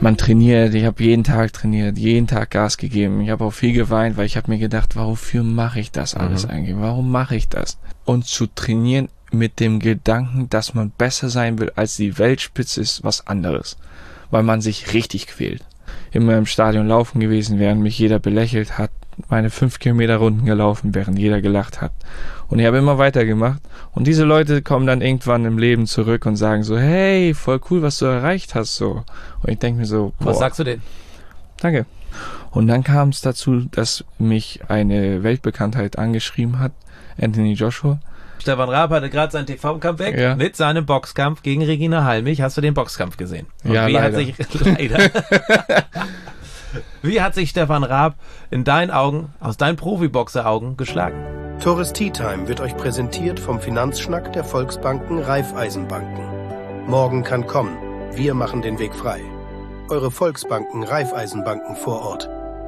man trainiert, ich habe jeden Tag trainiert, jeden Tag Gas gegeben. Ich habe auch viel geweint, weil ich habe mir gedacht, wofür mache ich das alles eigentlich? Warum mache ich das? Und zu trainieren mit dem Gedanken, dass man besser sein will als die Weltspitze, ist was anderes. Weil man sich richtig quält. Immer im Stadion laufen gewesen, während mich jeder belächelt hat, meine 5 Kilometer Runden gelaufen, während jeder gelacht hat. Und ich habe immer weitergemacht. Und diese Leute kommen dann irgendwann im Leben zurück und sagen so, hey, voll cool, was du erreicht hast, so. Und ich denke mir so, boah, was sagst du denen? Danke. Und dann kam es dazu, dass mich eine Weltbekanntheit angeschrieben hat, Anthony Joshua. Stefan Raab hatte gerade seinen TV-Kampf weg mit seinem Boxkampf gegen Regina Halmich. Hast du den Boxkampf gesehen? Und ja, leider. Wie hat sich Stefan Raab in deinen Augen, aus deinen Profiboxer-Augen, geschlagen? Tores Tea Time wird euch präsentiert vom Finanzschnack der Volksbanken Raiffeisenbanken. Morgen kann kommen. Wir machen den Weg frei. Eure Volksbanken Raiffeisenbanken vor Ort.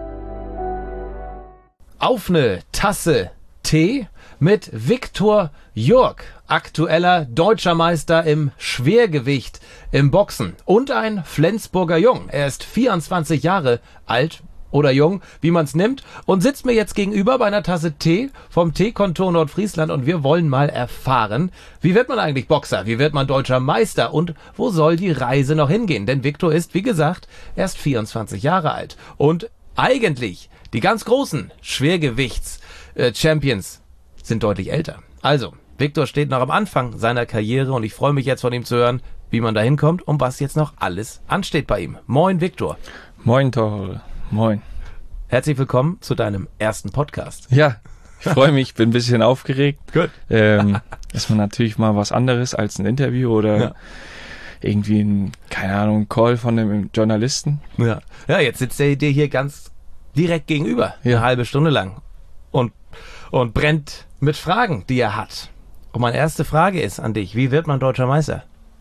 Auf eine Tasse Tee mit Viktor Jurg, aktueller deutscher Meister im Schwergewicht im Boxen und ein Flensburger Jung. Er ist 24 Jahre alt oder jung, wie man es nimmt, und sitzt mir jetzt gegenüber bei einer Tasse Tee vom Teekontor Nordfriesland und wir wollen mal erfahren, wie wird man eigentlich Boxer, wie wird man deutscher Meister und wo soll die Reise noch hingehen? Denn Viktor ist, wie gesagt, erst 24 Jahre alt und eigentlich die ganz großen Schwergewichts-Champions sind deutlich älter. Also, Viktor steht noch am Anfang seiner Karriere und ich freue mich jetzt von ihm zu hören, wie man da hinkommt und was jetzt noch alles ansteht bei ihm. Moin, Viktor. Moin, Tore. Moin. Herzlich willkommen zu deinem ersten Podcast. Ja, ich freue mich, bin ein bisschen aufgeregt. Gut. Ist man natürlich mal was anderes als ein Interview oder irgendwie ein, keine Ahnung, Call von einem Journalisten. Ja, jetzt sitzt er dir hier ganz direkt gegenüber, eine halbe Stunde lang und brennt mit Fragen, die er hat. Und meine erste Frage ist an dich, wie wird man deutscher Meister?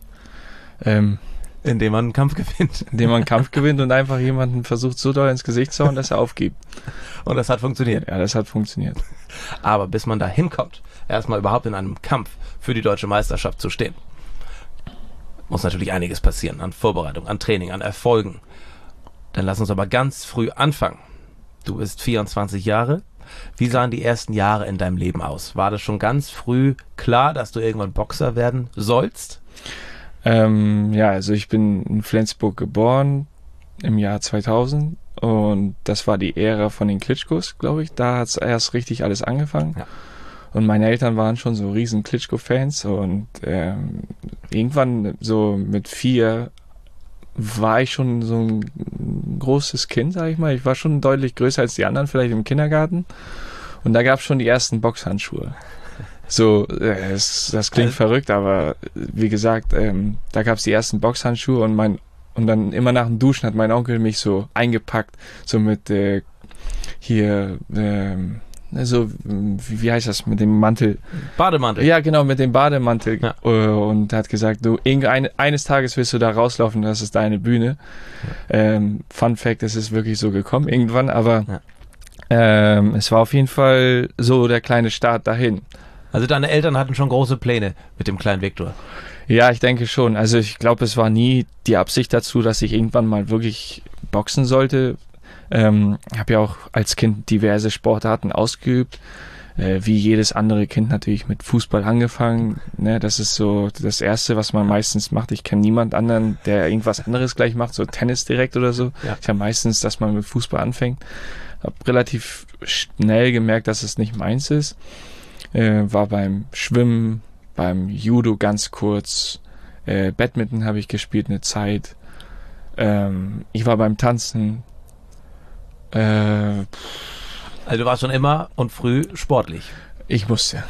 Indem man einen Kampf gewinnt. Indem man einen Kampf gewinnt und einfach jemanden versucht so doll ins Gesicht zu hauen, dass er aufgibt. Und das hat funktioniert? Ja, das hat funktioniert. Aber bis man da hinkommt, erstmal überhaupt in einem Kampf für die deutsche Meisterschaft zu stehen, muss natürlich einiges passieren an Vorbereitung, an Training, an Erfolgen. Dann lass uns aber ganz früh anfangen. Du bist 24 Jahre. Wie sahen die ersten Jahre in deinem Leben aus? War das schon ganz früh klar, dass du irgendwann Boxer werden sollst? Also ich bin in Flensburg geboren im Jahr 2000 und das war die Ära von den Klitschkos, glaube ich. Da hat es erst richtig alles angefangen. Ja. Und meine Eltern waren schon so riesen Klitschko-Fans und irgendwann so mit 4 war ich schon so ein großes Kind, sag ich mal. Ich war schon deutlich größer als die anderen, vielleicht im Kindergarten. Und da gab es schon die ersten Boxhandschuhe. So, das klingt verrückt, aber wie gesagt, da gab es die ersten Boxhandschuhe und dann immer nach dem Duschen hat mein Onkel mich so eingepackt, so mit so, wie heißt das, mit dem Mantel? Bademantel. Ja, genau, mit dem Bademantel. Ja. Und hat gesagt, du, eines Tages wirst du da rauslaufen, das ist deine Bühne. Ja. Fun Fact, es ist wirklich so gekommen irgendwann, aber es war auf jeden Fall so der kleine Start dahin. Also deine Eltern hatten schon große Pläne mit dem kleinen Viktor? Ja, ich denke schon. Also ich glaube, es war nie die Absicht dazu, dass ich irgendwann mal wirklich boxen sollte. Ich habe ja auch als Kind diverse Sportarten ausgeübt, wie jedes andere Kind natürlich mit Fußball angefangen. Ne, das ist so das Erste, was man meistens macht. Ich kenne niemand anderen, der irgendwas anderes gleich macht, so Tennis direkt oder so. Ja. Ich habe meistens, dass man mit Fußball anfängt. Habe relativ schnell gemerkt, dass es nicht meins ist. War beim Schwimmen, beim Judo ganz kurz, Badminton habe ich gespielt eine Zeit. Ich war beim Tanzen. Also du warst schon immer und früh sportlich. Ich musste.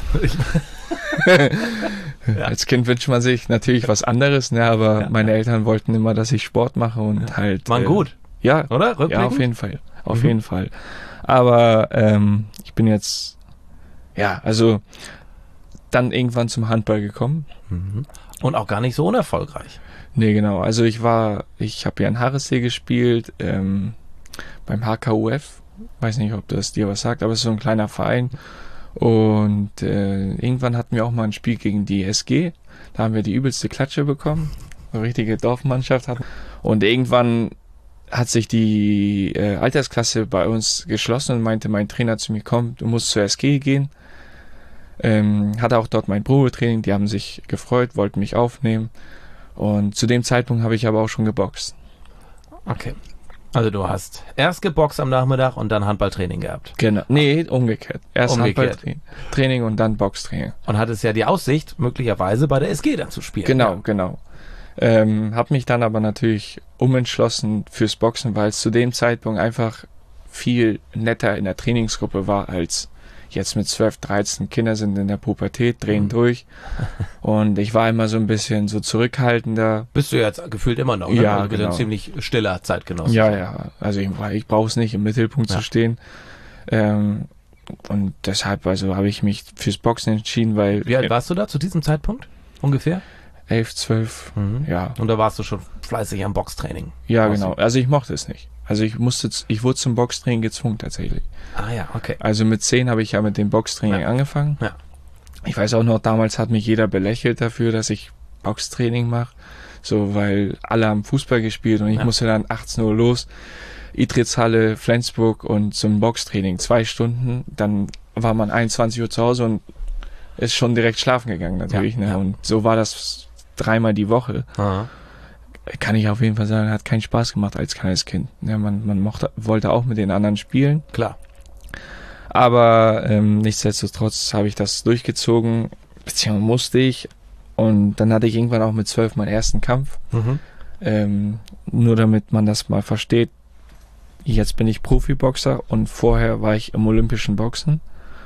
Als Kind wünscht man sich natürlich was anderes, ne, aber meine Eltern wollten immer, dass ich Sport mache und halt. War gut. Ja, oder? Ja, auf jeden Fall. Auf jeden Fall. Aber ich bin jetzt, also dann irgendwann zum Handball gekommen. Und auch gar nicht so unerfolgreich. Nee, genau. Also ich habe hier in Harrissee gespielt, beim HKUF. Weiß nicht, ob das dir was sagt, aber es ist so ein kleiner Verein. Und irgendwann hatten wir auch mal ein Spiel gegen die SG. Da haben wir die übelste Klatsche bekommen. Eine richtige Dorfmannschaft hatten. Und irgendwann hat sich die Altersklasse bei uns geschlossen und meinte mein Trainer zu mir, komm, du musst zur SG gehen. Hatte auch dort mein Probetraining, die haben sich gefreut, wollten mich aufnehmen. Und zu dem Zeitpunkt habe ich aber auch schon geboxt. Okay. Also du hast erst geboxt am Nachmittag und dann Handballtraining gehabt. Genau. Nee, umgekehrt. Erst Handballtraining und dann Boxtraining. Und hattest ja die Aussicht, möglicherweise bei der SG dann zu spielen. Genau, genau. Habe mich dann aber natürlich umentschlossen fürs Boxen, weil es zu dem Zeitpunkt einfach viel netter in der Trainingsgruppe war als jetzt mit 12, 13. Kinder sind in der Pubertät, drehen durch. Und ich war immer so ein bisschen so zurückhaltender. Bist du jetzt gefühlt immer noch, ne? Ja, Also du bist genau. ein ziemlich stiller Zeitgenosse. Ja. Also ich brauche es nicht, im Mittelpunkt zu stehen. Und deshalb habe ich mich fürs Boxen entschieden, weil... Wie alt warst du da zu diesem Zeitpunkt ungefähr? 11, 12, ja. Und da warst du schon fleißig am Boxtraining. Ja, genau. Also ich mochte es nicht. Also ich wurde zum Boxtraining gezwungen tatsächlich. Ah ja, okay. Also mit 10 habe ich ja mit dem Boxtraining angefangen. Ja. Ich weiß auch noch, damals hat mich jeder belächelt dafür, dass ich Boxtraining mache. So, weil alle haben Fußball gespielt und ich musste dann 18 Uhr los. Idritzhalle, Flensburg und zum Boxtraining 2 Stunden. Dann war man 21 Uhr zu Hause und ist schon direkt schlafen gegangen natürlich. Ja, ne? ja. Und so war das 3-mal die Woche. Aha. Kann ich auf jeden Fall sagen, hat keinen Spaß gemacht als kleines Kind. Ja, man wollte auch mit den anderen spielen. Klar. Aber nichtsdestotrotz habe ich das durchgezogen, beziehungsweise musste ich. Und dann hatte ich irgendwann auch mit 12 meinen ersten Kampf. Nur damit man das mal versteht. Jetzt bin ich Profiboxer und vorher war ich im olympischen Boxen.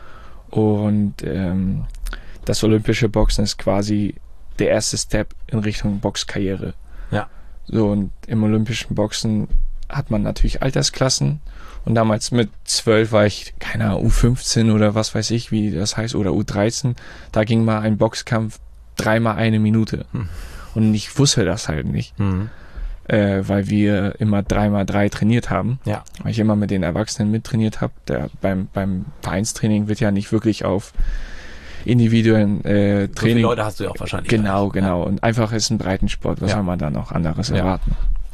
Und das olympische Boxen ist quasi der erste Step in Richtung Boxkarriere. Ja. So, und im olympischen Boxen hat man natürlich Altersklassen. Und damals mit 12 war ich, keine Ahnung, U15 oder was weiß ich, wie das heißt, oder U13. Da ging mal ein Boxkampf 3-mal 1 Minute. Und ich wusste das halt nicht. Weil wir immer 3x3 trainiert haben. Ja. Weil ich immer mit den Erwachsenen mittrainiert habe. Beim Vereinstraining wird ja nicht wirklich auf individuellen Training. So viele Leute hast du ja auch wahrscheinlich. Genau. Ja. Und einfach ist ein Breitensport. Was soll man da noch anderes erwarten?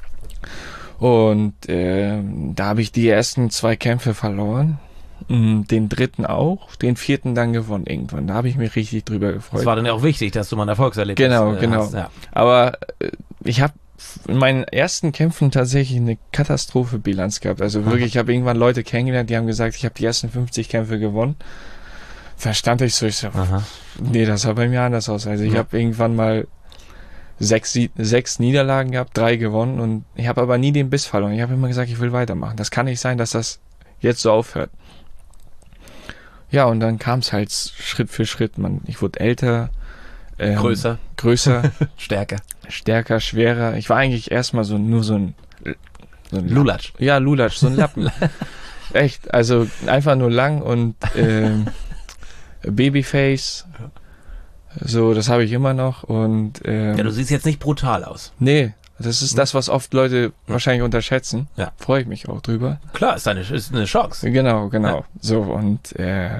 Und da habe ich die ersten 2 Kämpfe verloren. Den 3. auch. Den 4. dann gewonnen irgendwann. Da habe ich mich richtig drüber gefreut. Es war dann ja auch wichtig, dass du mal ein Erfolgserlebnis Genau. hast. Ja. Aber ich habe in meinen ersten Kämpfen tatsächlich eine Katastrophe-Bilanz gehabt. Also wirklich, ich habe irgendwann Leute kennengelernt, die haben gesagt, ich habe die ersten 50 Kämpfe gewonnen. Verstand ich so, nee, das sah bei mir anders aus. Also ich habe irgendwann mal 6 Niederlagen gehabt, 3 gewonnen und ich habe aber nie den Biss verloren. Ich habe immer gesagt, ich will weitermachen. Das kann nicht sein, dass das jetzt so aufhört. Ja, und dann kam es halt Schritt für Schritt. Ich wurde älter. Größer. Stärker, schwerer. Ich war eigentlich erstmal nur so ein Lulatsch. Ja, Lulatsch, so ein Lappen. Echt, also einfach nur lang und Babyface. So, das habe ich immer noch. Und du siehst jetzt nicht brutal aus. Nee, das ist das, was oft Leute wahrscheinlich unterschätzen. Ja. Freue ich mich auch drüber. Klar, ist eine Chance. Genau. Ja. So, und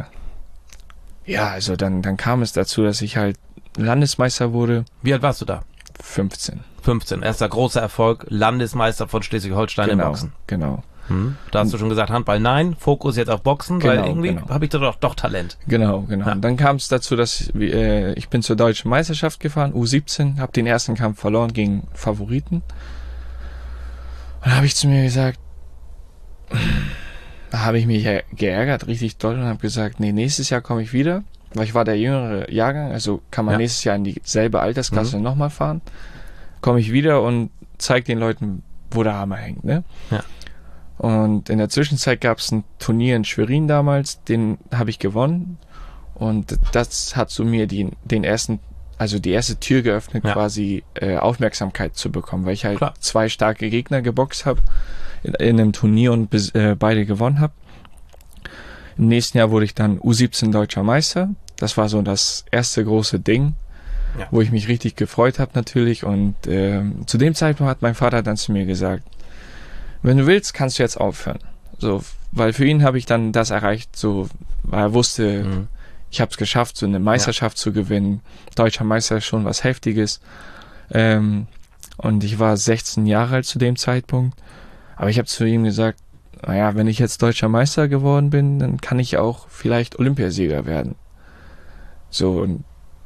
also dann kam es dazu, dass ich halt Landesmeister wurde. Wie alt warst du da? 15. 15. Erster großer Erfolg, Landesmeister von Schleswig-Holstein im Boxen. Genau. Da hast du schon gesagt, Handball nein, Fokus jetzt auf Boxen, weil irgendwie habe ich da doch Talent. Genau. Ja. Und dann kam es dazu, dass ich bin zur deutschen Meisterschaft gefahren, U17, habe den ersten Kampf verloren gegen Favoriten. Und da habe ich zu mir gesagt, da habe ich mich geärgert, richtig doll, und habe gesagt, nee, nächstes Jahr komme ich wieder, weil ich war der jüngere Jahrgang, also kann man nächstes Jahr in dieselbe Altersklasse nochmal fahren. Komme ich wieder und zeige den Leuten, wo der Hammer hängt, ne? Ja. Und in der Zwischenzeit gab es ein Turnier in Schwerin damals, den habe ich gewonnen. Und das hat so mir die erste Tür geöffnet, quasi Aufmerksamkeit zu bekommen, weil ich halt 2 starke Gegner geboxt habe in einem Turnier und beide gewonnen habe. Im nächsten Jahr wurde ich dann U17 Deutscher Meister. Das war so das erste große Ding, wo ich mich richtig gefreut habe natürlich. Und zu dem Zeitpunkt hat mein Vater dann zu mir gesagt, wenn du willst, kannst du jetzt aufhören. So, weil für ihn habe ich dann das erreicht, so, weil er wusste, ich habe es geschafft, so eine Meisterschaft zu gewinnen. Deutscher Meister ist schon was Heftiges. Und ich war 16 Jahre alt zu dem Zeitpunkt. Aber ich habe zu ihm gesagt, naja, wenn ich jetzt deutscher Meister geworden bin, dann kann ich auch vielleicht Olympiasieger werden. So, und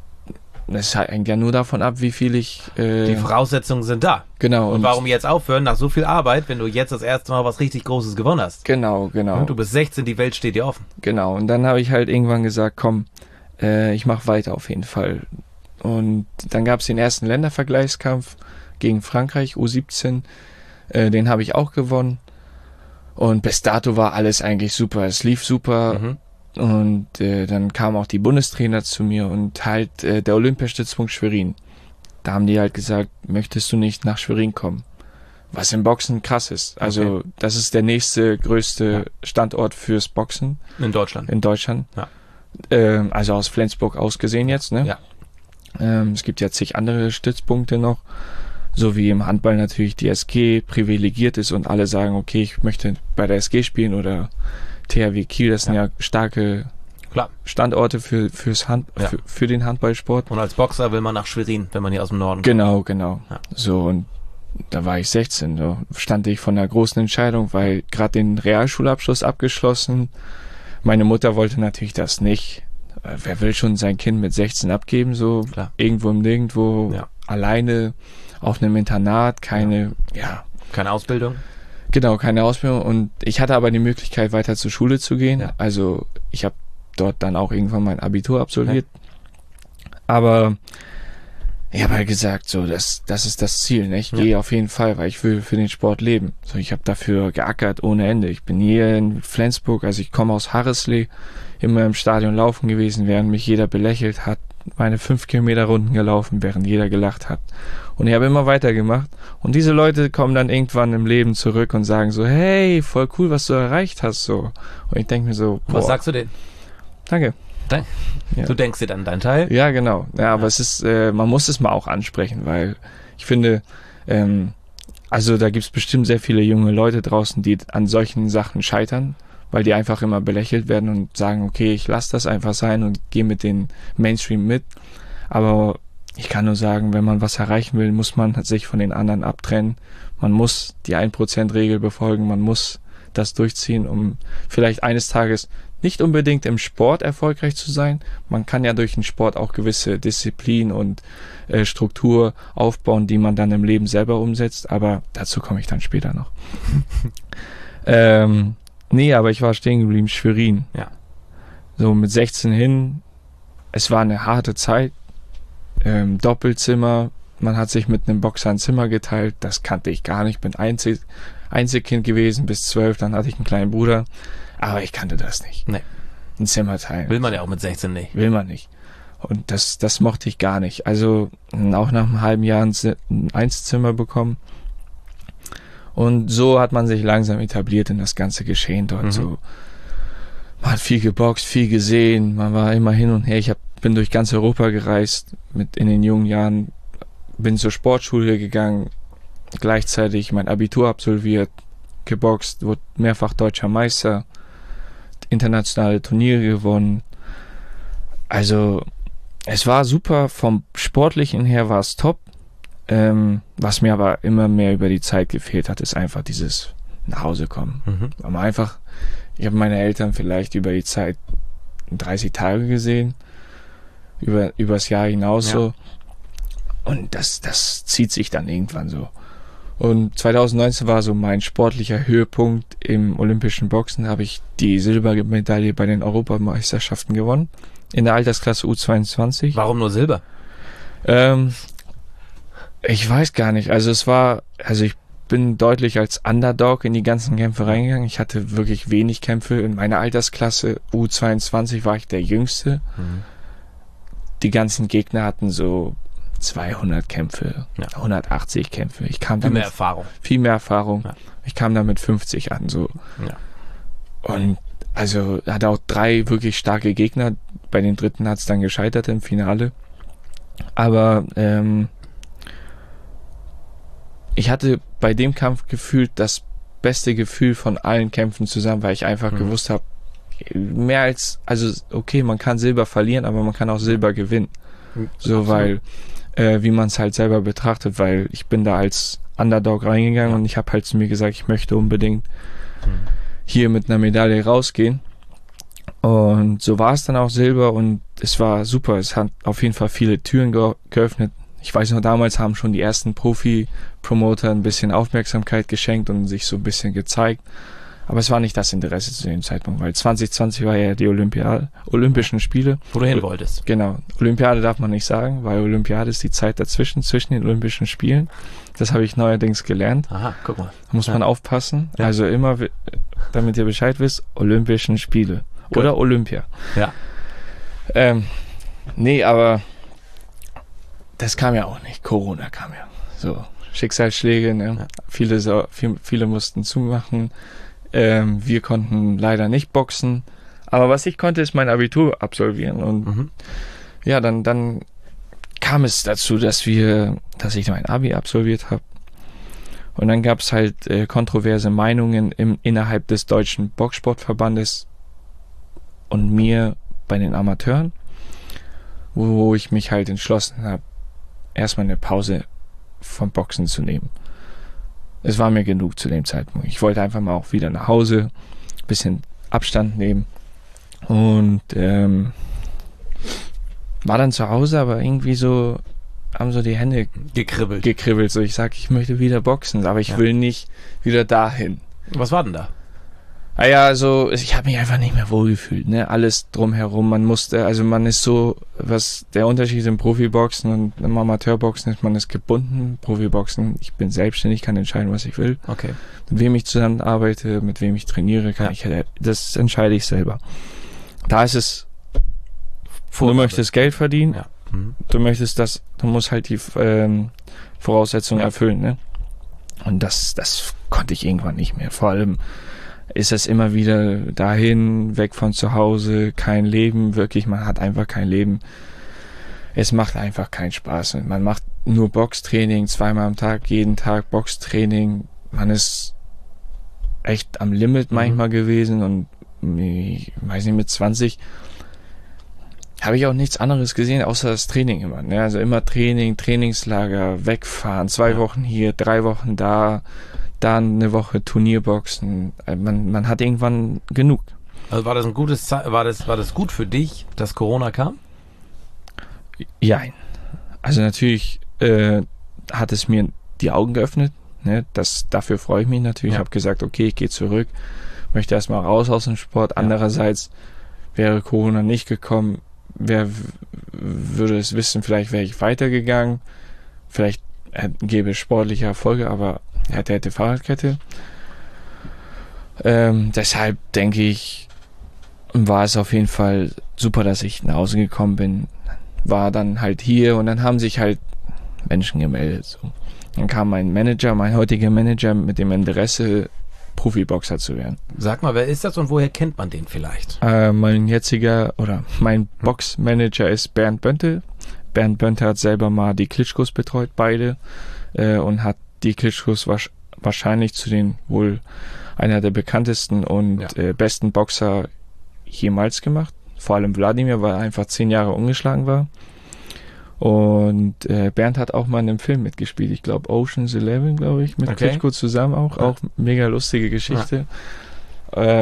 es hängt ja nur davon ab, wie viel ich... Die Voraussetzungen sind da. Genau. Und warum jetzt aufhören, nach so viel Arbeit, wenn du jetzt das erste Mal was richtig Großes gewonnen hast? Genau. Du bist 16, die Welt steht dir offen. Genau, und dann habe ich halt irgendwann gesagt, komm, ich mache weiter auf jeden Fall. Und dann gab es den ersten Ländervergleichskampf gegen Frankreich, U17. Den habe ich auch gewonnen. Und bis dato war alles eigentlich super. Es lief super. Und dann kamen auch die Bundestrainer zu mir und halt der Olympiastützpunkt Schwerin. Da haben die halt gesagt, möchtest du nicht nach Schwerin kommen? Was im Boxen krass ist. Also das ist der nächste größte Standort fürs Boxen. In Deutschland. Ja. Also aus Flensburg aus gesehen jetzt, ne? Ja. Es gibt ja zig andere Stützpunkte noch. So wie im Handball natürlich die SG privilegiert ist und alle sagen, okay, ich möchte bei der SG spielen oder THW Kiel, das sind ja starke Standorte für den Handballsport. Und als Boxer will man nach Schwerin, wenn man hier aus dem Norden kommt. Genau. Ja. So, und da war ich 16, da stand ich vor einer großen Entscheidung, weil gerade den Realschulabschluss abgeschlossen. Meine Mutter wollte natürlich das nicht. Wer will schon sein Kind mit 16 abgeben, so irgendwo im Nirgendwo, alleine auf einem Internat, keine Ausbildung? Genau, keine Ausbildung. Und ich hatte aber die Möglichkeit, weiter zur Schule zu gehen. Ja. Also ich habe dort dann auch irgendwann mein Abitur absolviert. Ja. Aber ich habe halt gesagt, so, das ist das Ziel, ne? Ich gehe auf jeden Fall, weil ich will für den Sport leben. So, ich habe dafür geackert ohne Ende. Ich bin hier in Flensburg, also ich komme aus Harrisley, immer im Stadion laufen gewesen, während mich jeder belächelt hat, meine 5 Kilometer Runden gelaufen, während jeder gelacht hat. Und ich habe immer weitergemacht. Und diese Leute kommen dann irgendwann im Leben zurück und sagen so, hey, voll cool, was du erreicht hast, so. Und ich denke mir so, boah. Was sagst du denen? Danke. Ja. Du denkst dir dann deinen Teil? Ja, genau. Ja, aber es ist, man muss es mal auch ansprechen, weil ich finde, also da gibt es bestimmt sehr viele junge Leute draußen, die an solchen Sachen scheitern, weil die einfach immer belächelt werden und sagen, okay, ich lasse das einfach sein und gehe mit den Mainstream mit. Aber ich kann nur sagen, wenn man was erreichen will, muss man sich von den anderen abtrennen. Man muss die 1%-Regel befolgen, man muss das durchziehen, um vielleicht eines Tages nicht unbedingt im Sport erfolgreich zu sein. Man kann ja durch den Sport auch gewisse Disziplin und Struktur aufbauen, die man dann im Leben selber umsetzt. Aber dazu komme ich dann später noch. Nee, aber ich war stehen geblieben, Schwerin. Ja. So mit 16 hin. Es war eine harte Zeit. Doppelzimmer. Man hat sich mit einem Boxer ein Zimmer geteilt. Das kannte ich gar nicht. Bin Einzelkind gewesen bis 12. Dann hatte ich einen kleinen Bruder. Aber ich kannte das nicht. Nee. Ein Zimmer teilen. Will man ja auch mit 16 nicht. Will man nicht. Und das mochte ich gar nicht. Also auch nach einem halben Jahr ein Einzelzimmer bekommen. Und so hat man sich langsam etabliert in das ganze Geschehen dort. So, man hat viel geboxt, viel gesehen. Man war immer hin und her. Ich bin durch ganz Europa gereist in den jungen Jahren. Bin zur Sportschule gegangen. Gleichzeitig mein Abitur absolviert. Geboxt, wurde mehrfach deutscher Meister. Internationale Turniere gewonnen. Also es war super, vom Sportlichen her war es top. Was mir aber immer mehr über die Zeit gefehlt hat, ist einfach dieses nach Hause kommen. Aber einfach, ich habe meine Eltern vielleicht über die Zeit 30 Tage gesehen, übers Jahr hinaus so. Und das zieht sich dann irgendwann so. Und 2019 war so mein sportlicher Höhepunkt im olympischen Boxen. Da habe ich die Silbermedaille bei den Europameisterschaften gewonnen. In der Altersklasse U22. Warum nur Silber? Ich weiß gar nicht. Also ich bin deutlich als Underdog in die ganzen Kämpfe reingegangen. Ich hatte wirklich wenig Kämpfe. In meiner Altersklasse U22 war ich der Jüngste. Die ganzen Gegner hatten so 200 Kämpfe, 180 Kämpfe. Ich kam viel mehr Erfahrung. Viel mehr Erfahrung. Ja. Ich kam da mit 50 an. So. Ja. Und also hatte auch 3 wirklich starke Gegner. Bei den dritten hat es dann gescheitert im Finale. Aber ich hatte bei dem Kampf gefühlt das beste Gefühl von allen Kämpfen zusammen, weil ich einfach gewusst habe, mehr als, also okay, man kann Silber verlieren, aber man kann auch Silber gewinnen. So, weil wie man es halt selber betrachtet, weil ich bin da als Underdog reingegangen und ich habe halt zu mir gesagt, ich möchte unbedingt hier mit einer Medaille rausgehen. Und so war es dann auch Silber und es war super. Es hat auf jeden Fall viele Türen geöffnet. Ich weiß noch, damals haben schon die ersten Profi-Promoter ein bisschen Aufmerksamkeit geschenkt und sich so ein bisschen gezeigt. Aber es war nicht das Interesse zu dem Zeitpunkt, weil 2020 war ja die Olympischen Spiele. Wo du hin wolltest. Genau. Olympiade darf man nicht sagen, weil Olympiade ist die Zeit dazwischen, zwischen den Olympischen Spielen. Das habe ich neuerdings gelernt. Aha, guck mal. Da muss man aufpassen. Ja. Also immer, damit ihr Bescheid wisst, Olympischen Spiele. Gut. Oder Olympia. Ja. Nee, aber das kam ja auch nicht. Corona kam ja. So, Schicksalsschläge, ne? Ja. Viele mussten zumachen. Wir konnten leider nicht boxen. Aber was ich konnte, ist mein Abitur absolvieren. Und ja, dann kam es dazu, dass ich mein Abi absolviert habe. Und dann gab es halt kontroverse Meinungen innerhalb des Deutschen Boxsportverbandes und mir bei den Amateuren, wo ich mich halt entschlossen habe, erstmal eine Pause vom Boxen zu nehmen. Es war mir genug zu dem Zeitpunkt. Ich wollte einfach mal auch wieder nach Hause, ein bisschen Abstand nehmen und war dann zu Hause, aber irgendwie so haben so die Hände gekribbelt. So, ich sag, ich möchte wieder boxen, aber ich will nicht wieder dahin. Was war denn da? Naja, also ich habe mich einfach nicht mehr wohlgefühlt, ne? Alles drumherum, man ist so, was der Unterschied im Profiboxen und im Amateurboxen ist, man ist gebunden. Profiboxen, ich bin selbstständig, kann entscheiden, was ich will. Okay. Mit wem ich zusammen arbeite, mit wem ich trainiere, das entscheide ich selber. Da ist es, du möchtest Geld verdienen, du musst halt die Voraussetzungen erfüllen, ne? Und das konnte ich irgendwann nicht mehr. Vor allem ist es immer wieder dahin, weg von zu Hause, kein Leben, wirklich, man hat einfach kein Leben. Es macht einfach keinen Spaß. Man macht nur Boxtraining, 2-mal am Tag, jeden Tag Boxtraining. Man ist echt am Limit manchmal gewesen und ich weiß nicht, mit 20 habe ich auch nichts anderes gesehen, außer das Training immer. Ne? Also immer Training, Trainingslager, wegfahren, 2 Wochen hier, 3 Wochen da, dann eine Woche Turnierboxen. Man hat irgendwann genug. Also war das gut für dich, dass Corona kam? Jein. Also natürlich hat es mir die Augen geöffnet. Ne? Dafür freue ich mich natürlich. Ich habe gesagt, okay, ich gehe zurück, möchte erstmal raus aus dem Sport. Andererseits wäre Corona nicht gekommen, wer würde es wissen, vielleicht wäre ich weitergegangen, vielleicht gäbe es sportliche Erfolge, aber hätte Fahrradkette. Deshalb denke ich, war es auf jeden Fall super, dass ich nach Hause gekommen bin, war dann halt hier und dann haben sich halt Menschen gemeldet. So. Dann kam mein heutiger Manager mit dem Interesse, Profiboxer zu werden. Sag mal, wer ist das und woher kennt man den vielleicht? Mein Boxmanager ist Bernd Bönte. Bernd Bönte hat selber mal die Klitschkos betreut, beide, und hat die Klitschkos wahrscheinlich zu den wohl einer der bekanntesten und besten Boxer jemals gemacht. Vor allem Wladimir, weil er einfach 10 Jahre ungeschlagen war. Und Bernd hat auch mal in einem Film mitgespielt. Ich glaube Ocean's 11, glaube ich, mit Klitschko zusammen auch. Ja. Auch mega lustige Geschichte. Ja.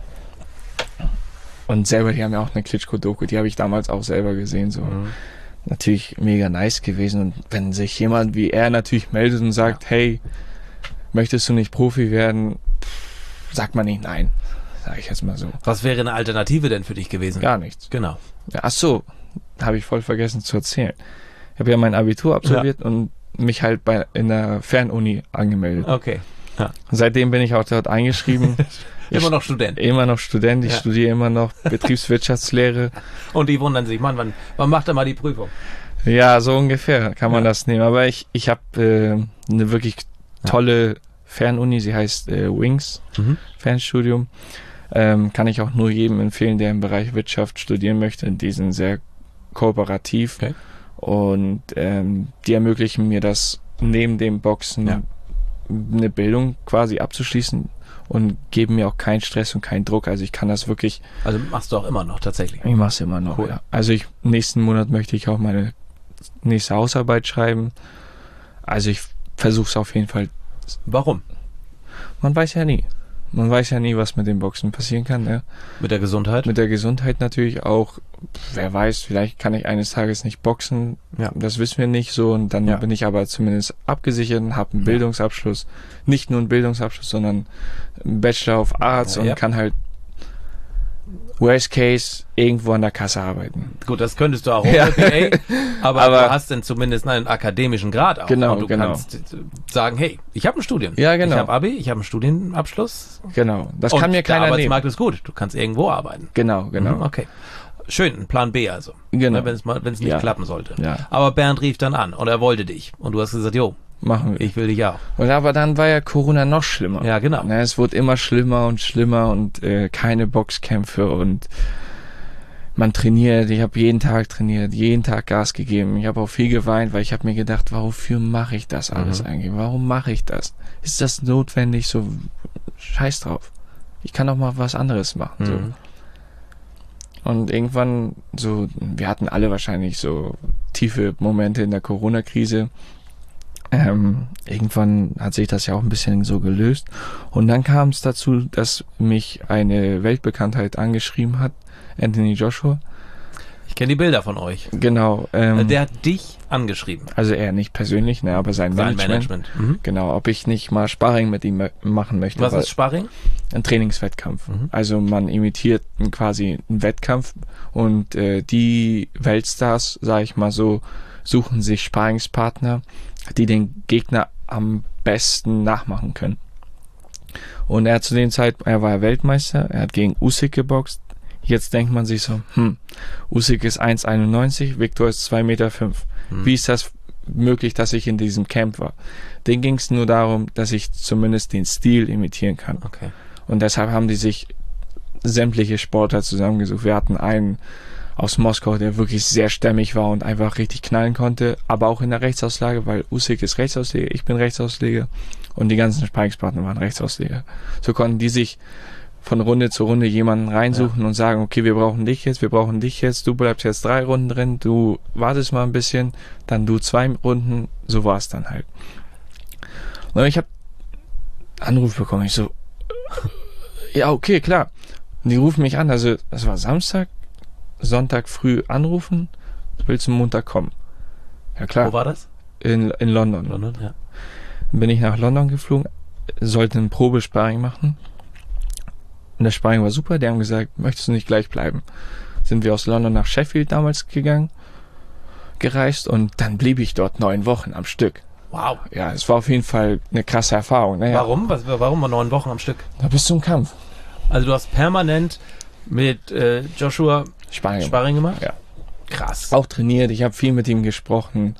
Und selber, die haben ja auch eine Klitschko-Doku, die habe ich damals auch selber gesehen. So. Natürlich mega nice gewesen. Und wenn sich jemand wie er natürlich meldet und sagt, hey, möchtest du nicht Profi werden, sagt man nicht nein. Sage ich jetzt mal so. Was wäre eine Alternative denn für dich gewesen? Gar nichts. Genau. Ja, ach so, habe ich voll vergessen zu erzählen. Ich habe ja mein Abitur absolviert und mich halt in der Fernuni angemeldet. Okay. Ja. Seitdem bin ich auch dort eingeschrieben. Immer noch Student. Immer noch Student. Ich studiere immer noch Betriebswirtschaftslehre. Und die wundern sich, Mann, wann macht er mal die Prüfung? Ja, so ungefähr kann man das nehmen. Aber ich habe eine wirklich tolle Fernuni. Sie heißt Wings Fernstudium. Kann ich auch nur jedem empfehlen, der im Bereich Wirtschaft studieren möchte. Die sind sehr kooperativ und die ermöglichen mir das, neben dem Boxen eine Bildung quasi abzuschließen und geben mir auch keinen Stress und keinen Druck. Also ich kann das wirklich... Also machst du auch immer noch tatsächlich? Ich mache es immer noch, cool. Ja. Also nächsten Monat möchte ich auch meine nächste Hausarbeit schreiben. Also ich versuche es auf jeden Fall. Warum? Man weiß ja nie. Man weiß ja nie, was mit dem Boxen passieren kann. Ne? Mit der Gesundheit? Mit der Gesundheit natürlich auch. Wer weiß, vielleicht kann ich eines Tages nicht boxen. Ja. Das wissen wir nicht so. Und dann bin ich aber zumindest abgesichert und habe einen Bildungsabschluss. Nicht nur einen Bildungsabschluss, sondern einen Bachelor of Arts und kann halt Worst Case irgendwo an der Kasse arbeiten. Gut, das könntest du auch ohne PA, aber du hast dann zumindest einen akademischen Grad auch. Genau, und du kannst sagen, hey, ich habe ein Studium. Ja, genau. Ich habe Abi, ich habe einen Studienabschluss. Genau, das kann mir keiner nehmen. Der Arbeitsmarkt ist gut, du kannst irgendwo arbeiten. Genau. Okay. Schön, ein Plan B also. Genau. Wenn es nicht klappen sollte. Ja. Aber Bernd rief dann an und er wollte dich. Und du hast gesagt, jo, machen wir. Ich will dich auch. Aber dann war ja Corona noch schlimmer. Ja, genau. Es wurde immer schlimmer und keine Boxkämpfe und man trainiert. Ich habe jeden Tag trainiert, jeden Tag Gas gegeben. Ich habe auch viel geweint, weil ich habe mir gedacht, wofür mache ich das alles eigentlich? Warum mache ich das? Ist das notwendig? So, scheiß drauf. Ich kann doch mal was anderes machen. So. Und irgendwann so, wir hatten alle wahrscheinlich so tiefe Momente in der Corona-Krise. Irgendwann hat sich das ja auch ein bisschen so gelöst. Und dann kam es dazu, dass mich eine Weltbekanntheit angeschrieben hat, Anthony Joshua. Ich kenne die Bilder von euch. Genau. Der hat dich angeschrieben. Also er nicht persönlich, ne, aber sein Management. Genau, ob ich nicht mal Sparring mit ihm machen möchte. Was ist Sparring? Ein Trainingswettkampf. Also man imitiert quasi einen Wettkampf und die Weltstars, sage ich mal so, suchen sich Sparringspartner, die den Gegner am besten nachmachen können. Und er hat zu dem Zeitpunkt, er war Weltmeister, er hat gegen Usyk geboxt. Jetzt denkt man sich so, Usyk ist 1,91, Viktor ist 2,5 Meter. Wie ist das möglich, dass ich in diesem Camp war? Denen ging es nur darum, dass ich zumindest den Stil imitieren kann. Okay. Und deshalb haben die sich sämtliche Sportler zusammengesucht. Wir hatten einen aus Moskau, der wirklich sehr stämmig war und einfach richtig knallen konnte, aber auch in der Rechtsauslage, weil Usyk ist Rechtsausleger, ich bin Rechtsausleger und die ganzen Sparringspartner waren Rechtsausleger. So konnten die sich von Runde zu Runde jemanden reinsuchen und sagen, okay, wir brauchen dich jetzt, du bleibst jetzt 3 Runden drin, du wartest mal ein bisschen, dann du 2 Runden, so war es dann halt. Und ich habe Anruf bekommen, ich so, ja, okay, klar. Und die rufen mich an, also das war Samstag, Sonntag früh anrufen, willst du Montag kommen? Ja, klar. Wo war das? In London. London, ja. Dann bin ich nach London geflogen, sollte ein Probesparring machen. Und das Sparring war super, die haben gesagt, möchtest du nicht gleich bleiben? Sind wir aus London nach Sheffield damals gereist und dann blieb ich dort 9 Wochen am Stück. Wow. Ja, es war auf jeden Fall eine krasse Erfahrung. Naja. Warum? Warum 9 Wochen am Stück? Da bis zum Kampf. Also du hast permanent mit Joshua Sparring gemacht? Ja. Krass. Auch trainiert, ich habe viel mit ihm gesprochen,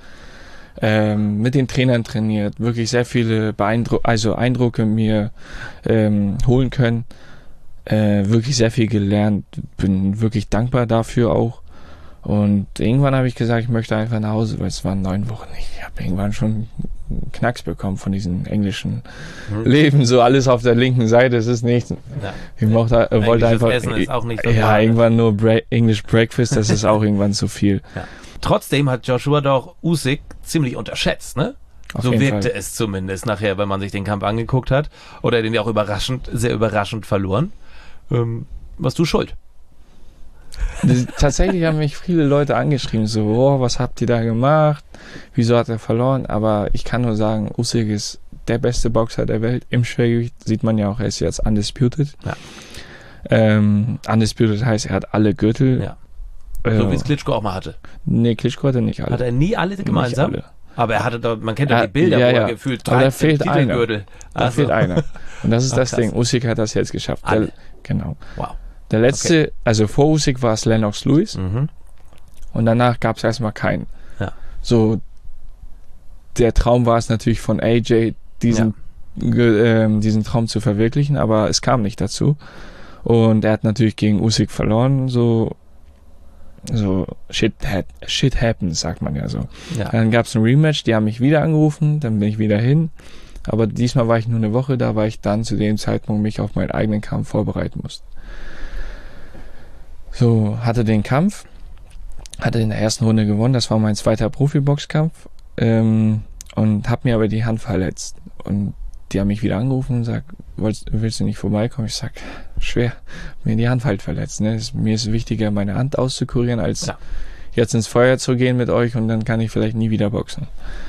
mit den Trainern trainiert, wirklich sehr viele Eindrücke mir holen können, wirklich sehr viel gelernt, bin wirklich dankbar dafür auch. Und irgendwann habe ich gesagt, ich möchte einfach nach Hause, weil es waren 9 Wochen. Ich habe irgendwann schon einen Knacks bekommen von diesem englischen Leben, so alles auf der linken Seite, es ist nichts. Ja. Ich wollte einfach, Essen ist auch nicht so irgendwann nur English Breakfast, das ist auch irgendwann zu viel. Ja. Trotzdem hat Joshua doch Usyk ziemlich unterschätzt, ne? So wirkte es zumindest nachher, wenn man sich den Kampf angeguckt hat. Oder den ja auch sehr überraschend verloren. Warst du schuld? Tatsächlich haben mich viele Leute angeschrieben, so, was habt ihr da gemacht? Wieso hat er verloren? Aber ich kann nur sagen, Usyk ist der beste Boxer der Welt. Im Schwergewicht sieht man ja auch, er ist jetzt undisputed. Ja. Undisputed heißt, er hat alle Gürtel. Ja. So wie es Klitschko auch mal hatte. Nee, Klitschko hatte nicht alle. Hat er nie alle gemeinsam? Nicht alle. Aber er hatte doch, man kennt ja die Bilder, wo er gefühlt 13 Titelgürtel. Da fehlt einer. Und das ist das Ding. Usyk hat das jetzt geschafft. Genau. Wow. Der letzte, also vor Usyk war es Lennox Lewis. Und danach gab es erstmal keinen. Ja. So, der Traum war es natürlich von AJ, diesen Traum zu verwirklichen, aber es kam nicht dazu. Und er hat natürlich gegen Usyk verloren, so shit happens, sagt man ja so. Ja. Dann gab es ein Rematch, die haben mich wieder angerufen, dann bin ich wieder hin. Aber diesmal war ich nur eine Woche da, weil ich dann zu dem Zeitpunkt mich auf meinen eigenen Kampf vorbereiten musste. So, hatte den Kampf, Hatte in der ersten Runde gewonnen, das war mein zweiter Profiboxkampf und habe mir aber die Hand verletzt. Und die haben mich wieder angerufen und gesagt, willst du nicht vorbeikommen? Ich sag, schwer, mir die Hand halt verletzt. Ne? Mir ist wichtiger, meine Hand auszukurieren, als jetzt ins Feuer zu gehen mit euch und dann kann ich vielleicht nie wieder boxen.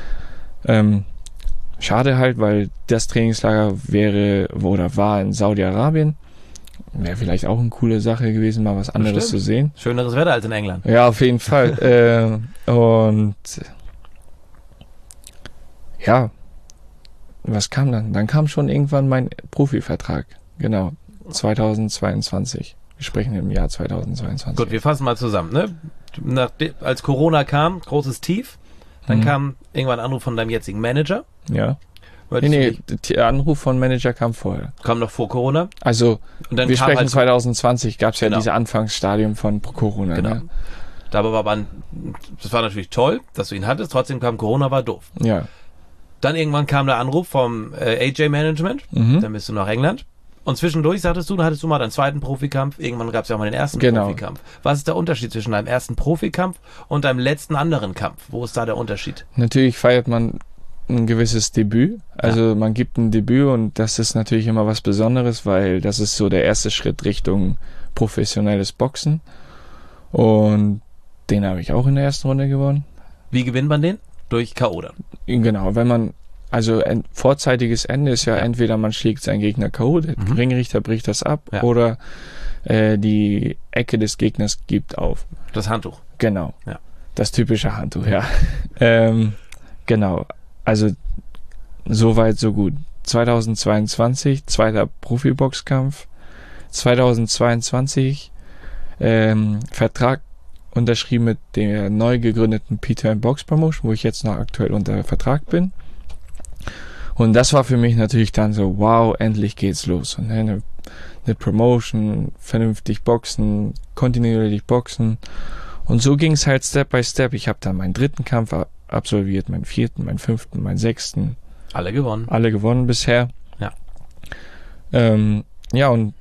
Schade halt, weil das Trainingslager war in Saudi-Arabien. Wäre vielleicht auch eine coole Sache gewesen, mal was anderes zu sehen. Schöneres Wetter als in England. Ja, auf jeden Fall. Und ja, was kam dann? Dann kam schon irgendwann mein Profivertrag. Genau, 2022. Wir sprechen im Jahr 2022. Gut, wir fassen mal zusammen. Ne? Als Corona kam, großes Tief. Dann kam irgendwann ein Anruf von deinem jetzigen Manager. Ja. Nee, der Anruf von Manager kam vorher. Kam noch vor Corona? Also, und dann wir sprechen 2020, gab es ja diese Anfangsstadium von Corona. Genau. Ne? Das war natürlich toll, dass du ihn hattest, trotzdem kam Corona, war doof. Ja. Dann irgendwann kam der Anruf vom AJ-Management, dann bist du nach England. Und zwischendurch, hattest du mal deinen zweiten Profikampf, irgendwann gab es ja auch mal den ersten Profikampf. Was ist der Unterschied zwischen deinem ersten Profikampf und deinem letzten anderen Kampf? Wo ist da der Unterschied? Natürlich feiert man ein gewisses Debüt. Also man gibt ein Debüt und das ist natürlich immer was Besonderes, weil das ist so der erste Schritt Richtung professionelles Boxen. Und den habe ich auch in der ersten Runde gewonnen. Wie gewinnt man den? Durch K.O. dann? Genau, wenn man, also ein vorzeitiges Ende ist ja entweder man schlägt seinen Gegner K.O., der Ringrichter bricht das ab, oder die Ecke des Gegners gibt auf. Das Handtuch. Genau. Ja. Das typische Handtuch, ja. Genau. Also, so weit, so gut. 2022, zweiter Profiboxkampf. 2022, Vertrag unterschrieben mit der neu gegründeten P-Turn Box Promotion, wo ich jetzt noch aktuell unter Vertrag bin. Und das war für mich natürlich dann so, wow, endlich geht's los. Und eine Promotion, vernünftig boxen, kontinuierlich boxen. Und so ging es halt Step by Step. Ich habe dann meinen dritten Kampf absolviert, meinen vierten, meinen fünften, meinen sechsten. Alle gewonnen. Alle gewonnen bisher. Ja. Ja, und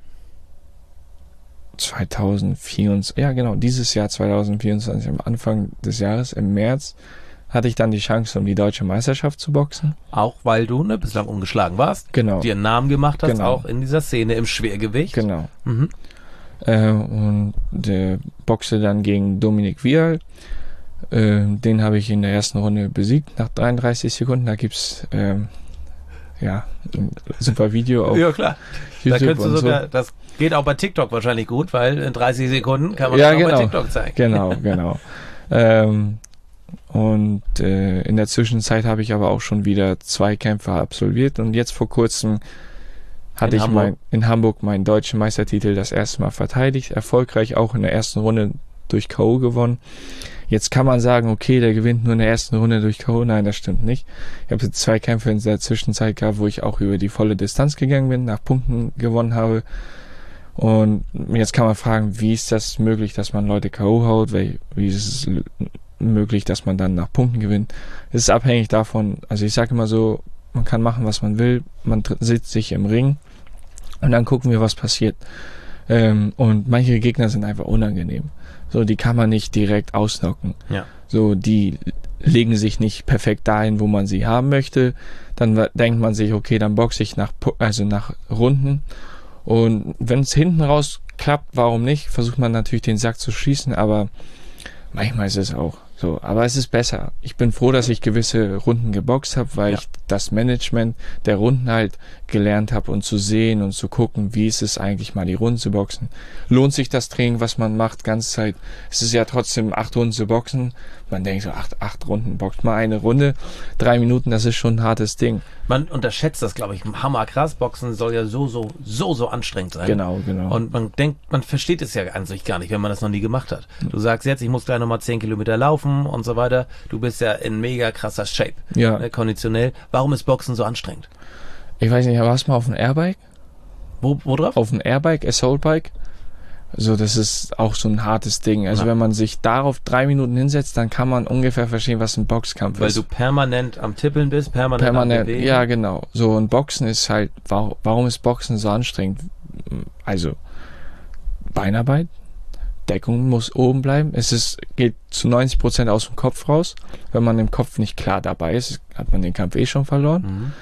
2024, ja genau, dieses Jahr 2024, am Anfang des Jahres, im März, hatte ich dann die Chance, um die deutsche Meisterschaft zu boxen. Auch weil du bislang ungeschlagen warst. Genau. Dir einen Namen gemacht hast, auch in dieser Szene im Schwergewicht. Genau. Und boxe dann gegen Dominik Vial. Den habe ich in der ersten Runde besiegt, nach 33 Sekunden. Da gibt's ein super Video auf ja, klar. YouTube. Da könntest du sogar, so. Das geht auch bei TikTok wahrscheinlich gut, weil in 30 Sekunden kann man das auch bei TikTok zeigen. Genau. Und in der Zwischenzeit habe ich aber auch schon wieder 2 Kämpfe absolviert und jetzt vor kurzem hatte ich in Hamburg meinen deutschen Meistertitel das erste Mal verteidigt, erfolgreich auch in der ersten Runde durch K.O. gewonnen. Jetzt kann man sagen, okay, der gewinnt nur in der ersten Runde durch K.O. Nein, das stimmt nicht. Ich habe jetzt 2 Kämpfe in der Zwischenzeit gehabt, wo ich auch über die volle Distanz gegangen bin, nach Punkten gewonnen habe. Und jetzt kann man fragen, wie ist das möglich, dass man Leute K.O. haut? Wie ist es möglich, dass man dann nach Punkten gewinnt? Es ist abhängig davon, also ich sage immer so, man kann machen, was man will, man sitzt sich im Ring und dann gucken wir, was passiert. Und manche Gegner sind einfach unangenehm. So, die kann man nicht direkt ausnocken. Ja. So, die legen sich nicht perfekt dahin, wo man sie haben möchte. Dann denkt man sich, okay, dann boxe ich nach Runden. Und wenn es hinten raus klappt, warum nicht? Versucht man natürlich den Sack zu schießen, aber manchmal ist es auch so. Aber es ist besser. Ich bin froh, dass ich gewisse Runden geboxt habe, weil ich das Management der Runden halt gelernt habe und zu sehen und zu gucken, wie ist es eigentlich mal die Runden zu boxen. Lohnt sich das Training, was man macht, ganze Zeit? Es ist ja trotzdem 8 Runden zu boxen. Man denkt so, 8 Runden, boxt mal eine Runde. 3 Minuten, das ist schon ein hartes Ding. Man unterschätzt das, glaube ich, hammerkrass. Boxen soll ja so anstrengend sein. Genau. Und man denkt, man versteht es ja an sich gar nicht, wenn man das noch nie gemacht hat. Du sagst jetzt, ich muss gleich nochmal 10 Kilometer laufen und so weiter. Du bist ja in mega krasser Shape. Ja. Konditionell. Warum ist Boxen so anstrengend? Ich weiß nicht, warst du mal auf ein Airbike? Wo drauf? Auf ein Airbike, Assault Bike. So, das ist auch so ein hartes Ding. Also wenn man sich darauf 3 Minuten hinsetzt, dann kann man ungefähr verstehen, was ein Boxkampf ist. Weil du permanent am Tippeln bist, permanent am Bewegen. Ja, genau. So, und Boxen ist halt, warum ist Boxen so anstrengend? Also, Beinarbeit, Deckung muss oben bleiben. Geht zu 90% aus dem Kopf raus. Wenn man im Kopf nicht klar dabei ist, hat man den Kampf schon verloren.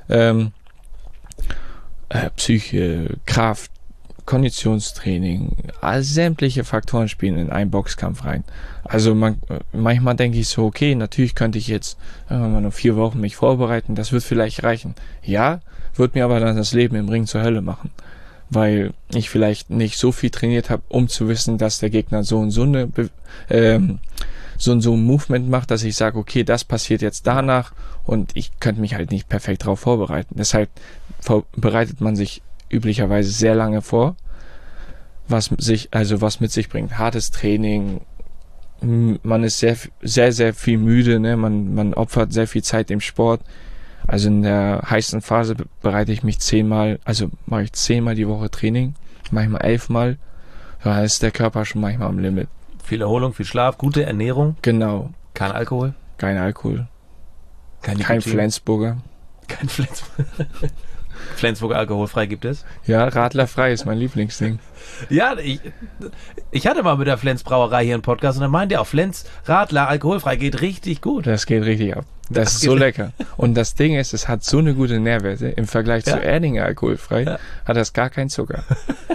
Psyche, Kraft, Konditionstraining, sämtliche Faktoren spielen in einen Boxkampf rein. Also manchmal denke ich so, okay, natürlich könnte ich jetzt nur 4 Wochen mich vorbereiten, das wird vielleicht reichen. Ja, wird mir aber dann das Leben im Ring zur Hölle machen, weil ich vielleicht nicht so viel trainiert habe, um zu wissen, dass der Gegner so ein Movement macht, dass ich sage, okay, das passiert jetzt danach und ich könnte mich halt nicht perfekt darauf vorbereiten. Deshalb bereitet man sich üblicherweise sehr lange vor, was mit sich bringt. Hartes Training, man ist sehr, sehr, sehr viel müde, ne? Man opfert sehr viel Zeit im Sport. Also in der heißen Phase bereite ich mich 10-mal, also mache ich 10-mal die Woche Training, manchmal 11-mal. Da ist der Körper schon manchmal am Limit. Viel Erholung, viel Schlaf, gute Ernährung. Genau. Kein Alkohol? Kein Alkohol. Kein Flensburger. Kein Flensburger. Flensburger alkoholfrei gibt es? Ja, radlerfrei ist mein Lieblingsding. Ja, ich hatte mal mit der Flens Brauerei hier einen Podcast und dann meinte er auch, Flens Radler alkoholfrei geht richtig gut. Das geht richtig ab. Das ist so lecker. Und das Ding ist, es hat so eine gute Nährwerte. Im Vergleich zu Erdinger alkoholfrei hat das gar keinen Zucker.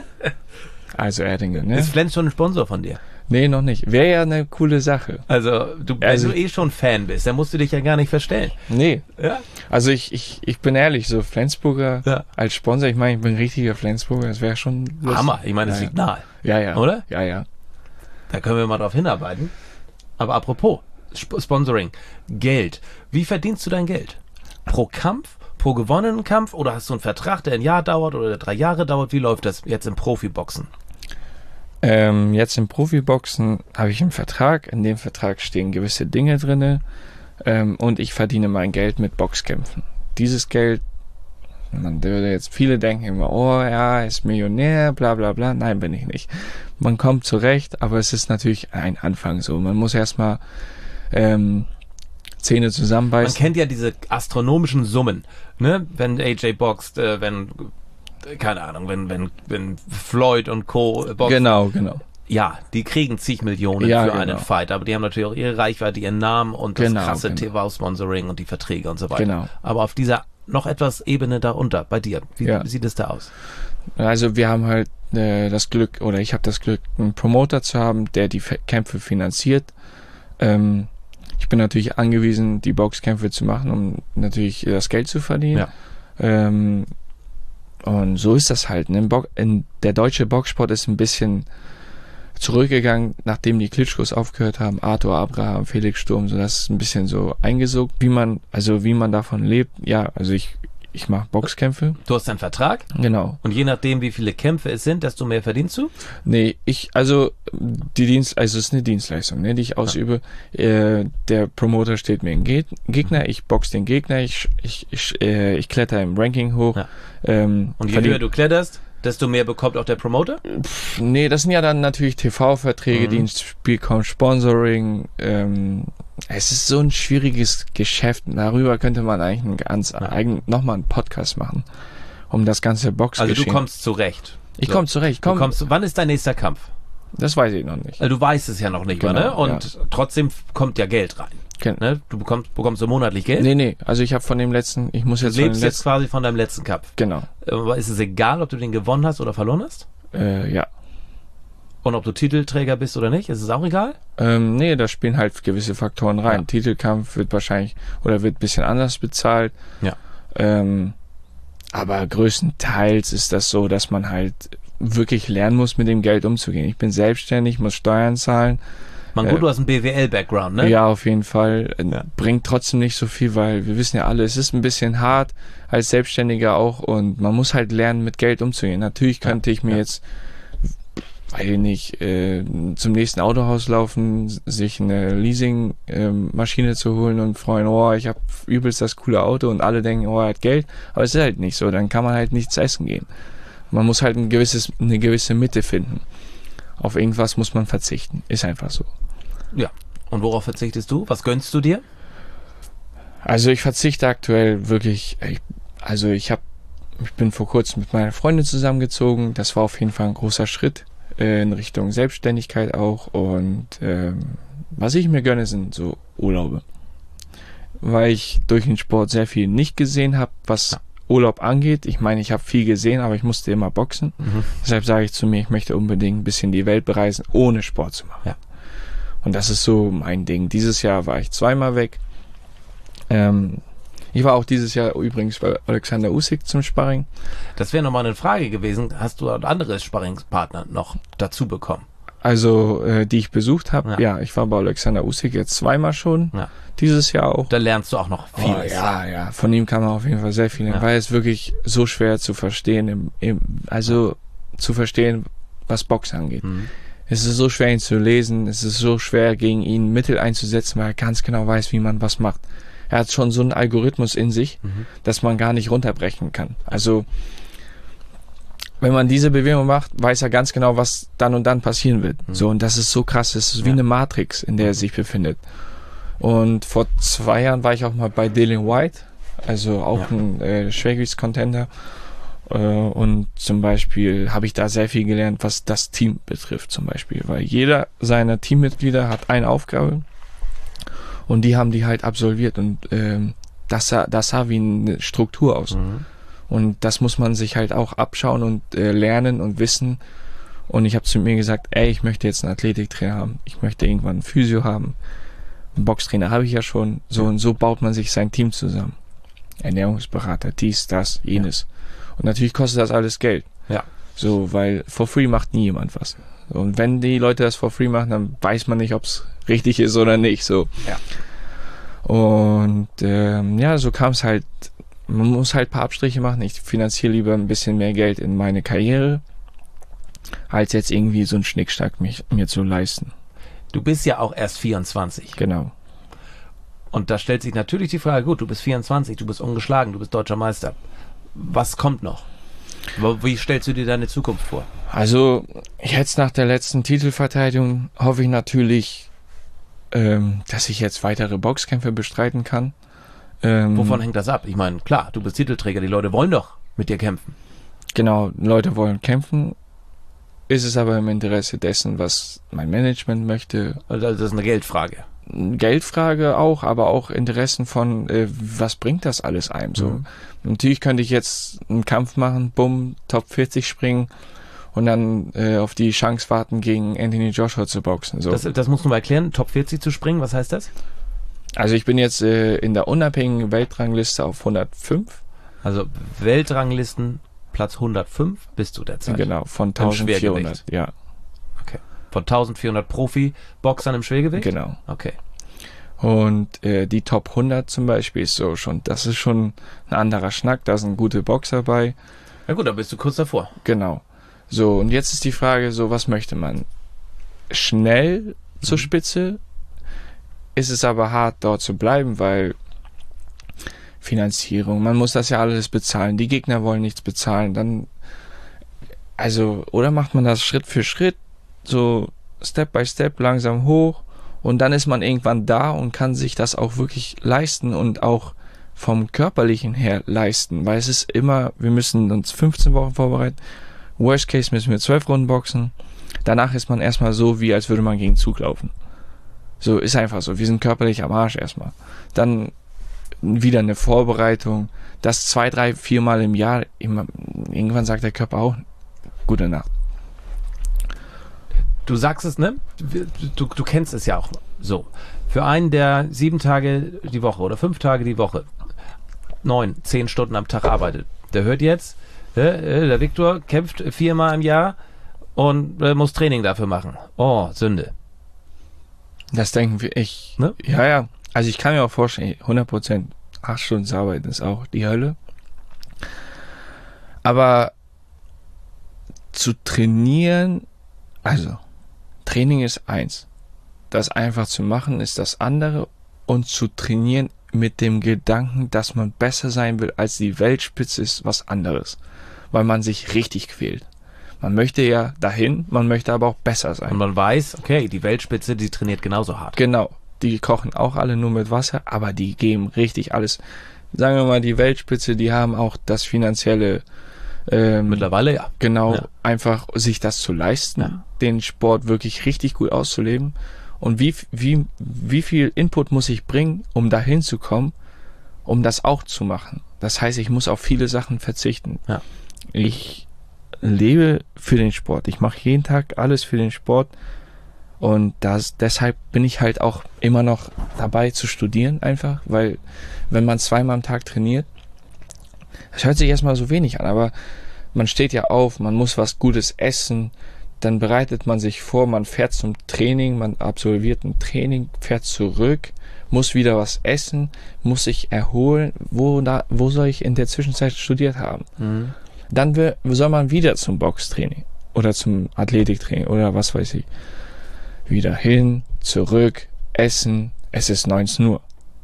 Also Erdinger, ne? Ist Flens schon ein Sponsor von dir? Nee, noch nicht. Wäre ja eine coole Sache. Also, wenn du eh schon Fan bist, dann musst du dich ja gar nicht verstellen. Nee. Ja? Also ich bin ehrlich, so Flensburger als Sponsor, ich meine, ich bin ein richtiger Flensburger, das wäre schon lustig. Hammer, ich meine, das liegt nahe. Ja. Oder? Ja. Da können wir mal drauf hinarbeiten. Aber apropos Sponsoring, Geld. Wie verdienst du dein Geld? Pro Kampf? Pro gewonnenen Kampf? Oder hast du einen Vertrag, der 1 Jahr dauert oder 3 Jahre dauert? Wie läuft das jetzt im Profiboxen? Jetzt im Profiboxen habe ich einen Vertrag. In dem Vertrag stehen gewisse Dinge drin. Und ich verdiene mein Geld mit Boxkämpfen. Dieses Geld, man würde jetzt viele denken immer, oh ja, ist Millionär, bla bla bla. Nein, bin ich nicht. Man kommt zurecht, aber es ist natürlich ein Anfang so. Man muss erstmal Zähne zusammenbeißen. Man kennt ja diese astronomischen Summen, ne? Wenn AJ boxt, keine Ahnung, wenn Floyd und Co. boxen. Genau. Ja, die kriegen zig Millionen für einen Fight, aber die haben natürlich auch ihre Reichweite, ihren Namen und das krasse TV-Sponsoring und die Verträge und so weiter. Genau. Aber auf dieser noch etwas Ebene darunter, bei dir, wie sieht es da aus? Also wir haben halt das Glück, oder ich habe das Glück, einen Promoter zu haben, der die Kämpfe finanziert. Ich bin natürlich angewiesen, die Boxkämpfe zu machen, um natürlich das Geld zu verdienen. Ja. Und so ist das halt. Ne? Der deutsche Boxsport ist ein bisschen zurückgegangen, nachdem die Klitschkos aufgehört haben, Arthur Abraham, Felix Sturm, so das ist ein bisschen so eingesogen, wie man davon lebt. Ja, also ich mache Boxkämpfe. Du hast einen Vertrag? Genau. Und je nachdem, wie viele Kämpfe es sind, desto mehr verdienst du? Nee, es ist eine Dienstleistung, ne, die ich ausübe. Der Promoter steht mir ein Gegner, ich boxe den Gegner, ich kletter im Ranking hoch. Ja. Und je höher du kletterst, desto mehr bekommt auch der Promoter? Nee, das sind ja dann natürlich TV-Verträge, die ins Spiel kommen, Sponsoring. Es ist so ein schwieriges Geschäft. Darüber könnte man eigentlich nochmal einen Podcast machen, um das ganze Boxgeschehen. Also du kommst zurecht. Ich komme zurecht. Wann ist dein nächster Kampf? Das weiß ich noch nicht. Also du weißt es ja noch nicht, genau, ne? Und trotzdem kommt ja Geld rein. Ne? Du bekommst du monatlich Geld? Nee. Also ich habe von dem letzten, Du lebst jetzt quasi von deinem letzten Kampf. Genau. Ist es egal, ob du den gewonnen hast oder verloren hast? Ja. Und ob du Titelträger bist oder nicht, ist es auch egal? Nee, da spielen halt gewisse Faktoren rein. Ja. Titelkampf wird ein bisschen anders bezahlt. Ja. Aber größtenteils ist das so, dass man halt wirklich lernen muss, mit dem Geld umzugehen. Ich bin selbstständig, muss Steuern zahlen. Du hast einen BWL-Background, ne? Ja, auf jeden Fall. Bringt trotzdem nicht so viel, weil wir wissen ja alle, es ist ein bisschen hart als Selbstständiger auch und man muss halt lernen, mit Geld umzugehen. Natürlich könnte ich mir jetzt, weiß ich nicht, zum nächsten Autohaus laufen, sich eine Leasing-Maschine zu holen und freuen, oh, ich habe übelst das coole Auto und alle denken, oh, er hat Geld. Aber es ist halt nicht so, dann kann man halt nichts essen gehen. Man muss halt eine gewisse Mitte finden. Auf irgendwas muss man verzichten. Ist einfach so. Ja. Und worauf verzichtest du? Was gönnst du dir? Also ich verzichte aktuell wirklich, ich bin vor kurzem mit meiner Freundin zusammengezogen. Das war auf jeden Fall ein großer Schritt. in Richtung Selbstständigkeit auch. Und was ich mir gönne, sind so Urlaube. Weil ich durch den Sport sehr viel nicht gesehen habe, was Urlaub angeht. Ich meine, ich habe viel gesehen, aber ich musste immer boxen. Deshalb sage ich zu mir, ich möchte unbedingt ein bisschen die Welt bereisen, ohne Sport zu machen. Ja. Und das ist so mein Ding. Dieses Jahr war ich zweimal weg. Ich war auch dieses Jahr übrigens bei Alexander Usyk zum Sparring. Das wäre nochmal eine Frage gewesen. Hast du andere Sparringspartner noch dazu bekommen? Also, die ich besucht habe, ja, ich war bei Alexander Usyk jetzt zweimal schon, dieses Jahr auch. Da lernst du auch noch vieles. Ja, von ihm kann man auf jeden Fall sehr viel lernen, weil es wirklich so schwer zu verstehen, zu verstehen, was Boxen angeht. Es ist so schwer, ihn zu lesen, es ist so schwer, gegen ihn Mittel einzusetzen, weil er ganz genau weiß, wie man was macht. Er hat schon so einen Algorithmus in sich, dass man gar nicht runterbrechen kann. Also, wenn man diese Bewegung macht, weiß er ganz genau, was dann und dann passieren wird. So, und das ist so krass. Es ist wie eine Matrix, in der er sich befindet. Und vor 2 Jahren war ich auch mal bei Dillian Whyte, also auch ein Schwergewichts-Contender. Und zum Beispiel habe ich da sehr viel gelernt, was das Team betrifft zum Beispiel. Weil jeder seiner Teammitglieder hat eine Aufgabe und die haben die halt absolviert. Und das sah wie eine Struktur aus. Und das muss man sich halt auch abschauen und lernen und wissen. Und ich habe zu mir gesagt, ich möchte jetzt einen Athletiktrainer haben. Ich möchte irgendwann einen Physio haben. Einen Boxtrainer habe ich ja schon. So und so baut man sich sein Team zusammen. Ernährungsberater, dies, das, jenes. Und natürlich kostet das alles Geld. Ja. So, weil for free macht nie jemand was. Und wenn die Leute das for free machen, dann weiß man nicht, ob es richtig ist oder nicht. So. Ja. Und so kam es halt. Man muss halt ein paar Abstriche machen. Ich finanziere lieber ein bisschen mehr Geld in meine Karriere, als jetzt irgendwie so einen Schnickschnack mir zu leisten. Du bist ja auch erst 24. Genau. Und da stellt sich natürlich die Frage, gut, du bist 24, du bist ungeschlagen, du bist deutscher Meister. Was kommt noch? Wie stellst du dir deine Zukunft vor? Also jetzt nach der letzten Titelverteidigung hoffe ich natürlich, dass ich jetzt weitere Boxkämpfe bestreiten kann. Wovon hängt das ab? Ich meine, klar, du bist Titelträger, die Leute wollen doch mit dir kämpfen. Genau, Leute wollen kämpfen. Ist es aber im Interesse dessen, was mein Management möchte. Also das ist eine Geldfrage. Geldfrage auch, aber auch Interessen von, was bringt das alles einem so. Natürlich könnte ich jetzt einen Kampf machen, bumm, Top 40 springen und dann auf die Chance warten, gegen Anthony Joshua zu boxen. So. Das musst du mal erklären, Top 40 zu springen, was heißt das? Also ich bin jetzt in der unabhängigen Weltrangliste auf 105. Also Weltranglisten Platz 105 bist du derzeit. Genau, von 1400, ja. Okay. Von 1400 Profi-Boxern im Schwergewicht? Genau. Okay. Und die Top 100 zum Beispiel ist so schon, das ist schon ein anderer Schnack, da sind gute Boxer bei. Na gut, da bist du kurz davor. Genau. So, und jetzt ist die Frage so, was möchte man? Schnell zur Spitze? Ist es aber hart, dort zu bleiben, weil Finanzierung, man muss das ja alles bezahlen, die Gegner wollen nichts bezahlen, dann, also, oder macht man das Schritt für Schritt, so Step by Step, langsam hoch und dann ist man irgendwann da und kann sich das auch wirklich leisten und auch vom Körperlichen her leisten, weil es ist immer, wir müssen uns 15 Wochen vorbereiten, Worst Case müssen wir 12 Runden boxen, danach ist man erstmal so, wie als würde man gegen Zug laufen. So, ist einfach so. Wir sind körperlich am Arsch erstmal. Dann wieder eine Vorbereitung. Das 2, 3, 4 Mal im Jahr. Irgendwann sagt der Körper auch, gute Nacht. Du sagst es, ne? Du kennst es ja auch so. Für einen, der 7 Tage die Woche oder 5 Tage die Woche 9, 10 Stunden am Tag arbeitet, der hört jetzt, der Viktor kämpft 4 Mal im Jahr und muss Training dafür machen. Oh, Sünde. Das denken wir echt. Ne? Ja. Also ich kann mir auch vorstellen, 100%, 8 Stunden zu arbeiten ist auch die Hölle. Aber zu trainieren, also Training ist eins. Das einfach zu machen ist das andere. Und zu trainieren mit dem Gedanken, dass man besser sein will als die Weltspitze, ist was anderes. Weil man sich richtig quält. Man möchte ja dahin, man möchte aber auch besser sein. Und man weiß, okay, die Weltspitze, die trainiert genauso hart. Genau, die kochen auch alle nur mit Wasser, aber die geben richtig alles. Sagen wir mal, die Weltspitze, die haben auch das finanzielle Mittlerweile ja. Genau, Ja. einfach sich das zu leisten, den Sport wirklich richtig gut auszuleben. Und wie viel Input muss ich bringen, um dahin zu kommen, um das auch zu machen? Das heißt, ich muss auf viele Sachen verzichten. Ja. Ich lebe für den Sport. Ich mache jeden Tag alles für den Sport. Und deshalb bin ich halt auch immer noch dabei zu studieren einfach, weil wenn man 2-mal am Tag trainiert, das hört sich erstmal so wenig an, aber man steht ja auf, man muss was Gutes essen, dann bereitet man sich vor, man fährt zum Training, man absolviert ein Training, fährt zurück, muss wieder was essen, muss sich erholen. Wo soll ich in der Zwischenzeit studiert haben? Mhm. Dann soll man wieder zum Boxtraining oder zum Athletiktraining oder was weiß ich. Wieder hin, zurück, essen, es ist 19 Uhr.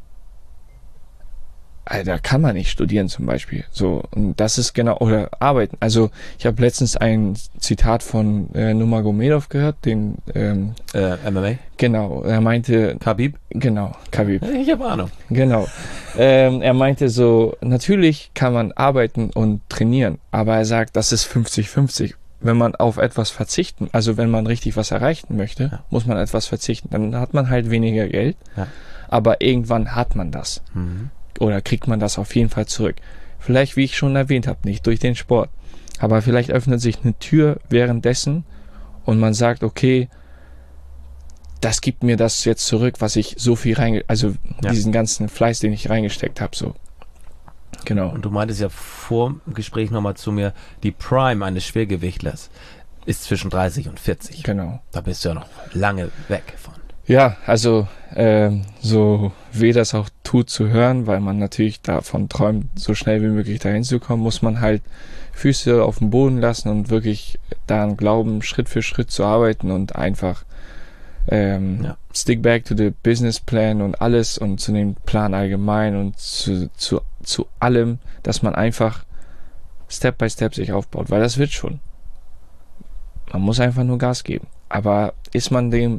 Da kann man nicht studieren zum Beispiel. So, und das ist genau, oder arbeiten. Also ich habe letztens ein Zitat von Nurmagomedov gehört, den MMA? Genau, er meinte Khabib? Genau, Khabib. Ich habe Ahnung. Genau. Er meinte so, natürlich kann man arbeiten und trainieren, aber er sagt, das ist 50-50. Wenn man auf etwas verzichten, also wenn man richtig was erreichen möchte, muss man etwas verzichten. Dann hat man halt weniger Geld, aber irgendwann hat man das. Mhm. Oder kriegt man das auf jeden Fall zurück. Vielleicht, wie ich schon erwähnt habe, nicht durch den Sport. Aber vielleicht öffnet sich eine Tür währenddessen und man sagt, okay, das gibt mir das jetzt zurück, was ich so viel diesen ganzen Fleiß, den ich reingesteckt habe, so. Genau. Und du meintest ja vor dem Gespräch nochmal zu mir, die Prime eines Schwergewichtlers ist zwischen 30 und 40. Genau. Da bist du ja noch lange weg von. Ja, also so weh das auch tut zu hören, weil man natürlich davon träumt, so schnell wie möglich dahin zu kommen, muss man halt Füße auf den Boden lassen und wirklich daran glauben, Schritt für Schritt zu arbeiten und einfach stick back to the business plan und alles und zu dem Plan allgemein und zu allem, dass man einfach Step by Step sich aufbaut, weil das wird schon. Man muss einfach nur Gas geben. Aber ist man dem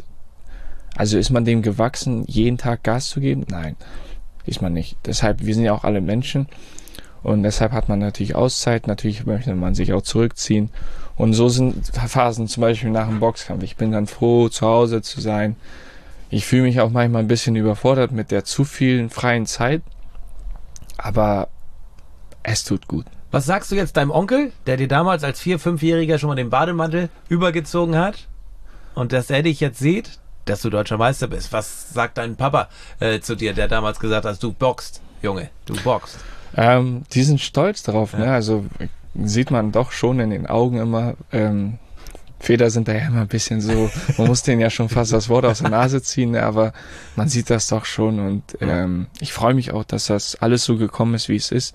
gewachsen, jeden Tag Gas zu geben? Nein, ist man nicht. Deshalb, wir sind ja auch alle Menschen und deshalb hat man natürlich Auszeit, natürlich möchte man sich auch zurückziehen und so sind Phasen zum Beispiel nach dem Boxkampf. Ich bin dann froh, zu Hause zu sein. Ich fühle mich auch manchmal ein bisschen überfordert mit der zu vielen freien Zeit, aber es tut gut. Was sagst du jetzt deinem Onkel, der dir damals als 4-, 5-Jähriger schon mal den Bademantel übergezogen hat und dass er dich jetzt sieht, dass du deutscher Meister bist? Was sagt dein Papa zu dir, der damals gesagt hat, du boxt, Junge, du boxt? Die sind stolz darauf, ne? Also sieht man doch schon in den Augen immer. Väter sind da ja immer ein bisschen so, man muss denen ja schon fast das Wort aus der Nase ziehen, ne? Aber man sieht das doch schon und ich freue mich auch, dass das alles so gekommen ist, wie es ist.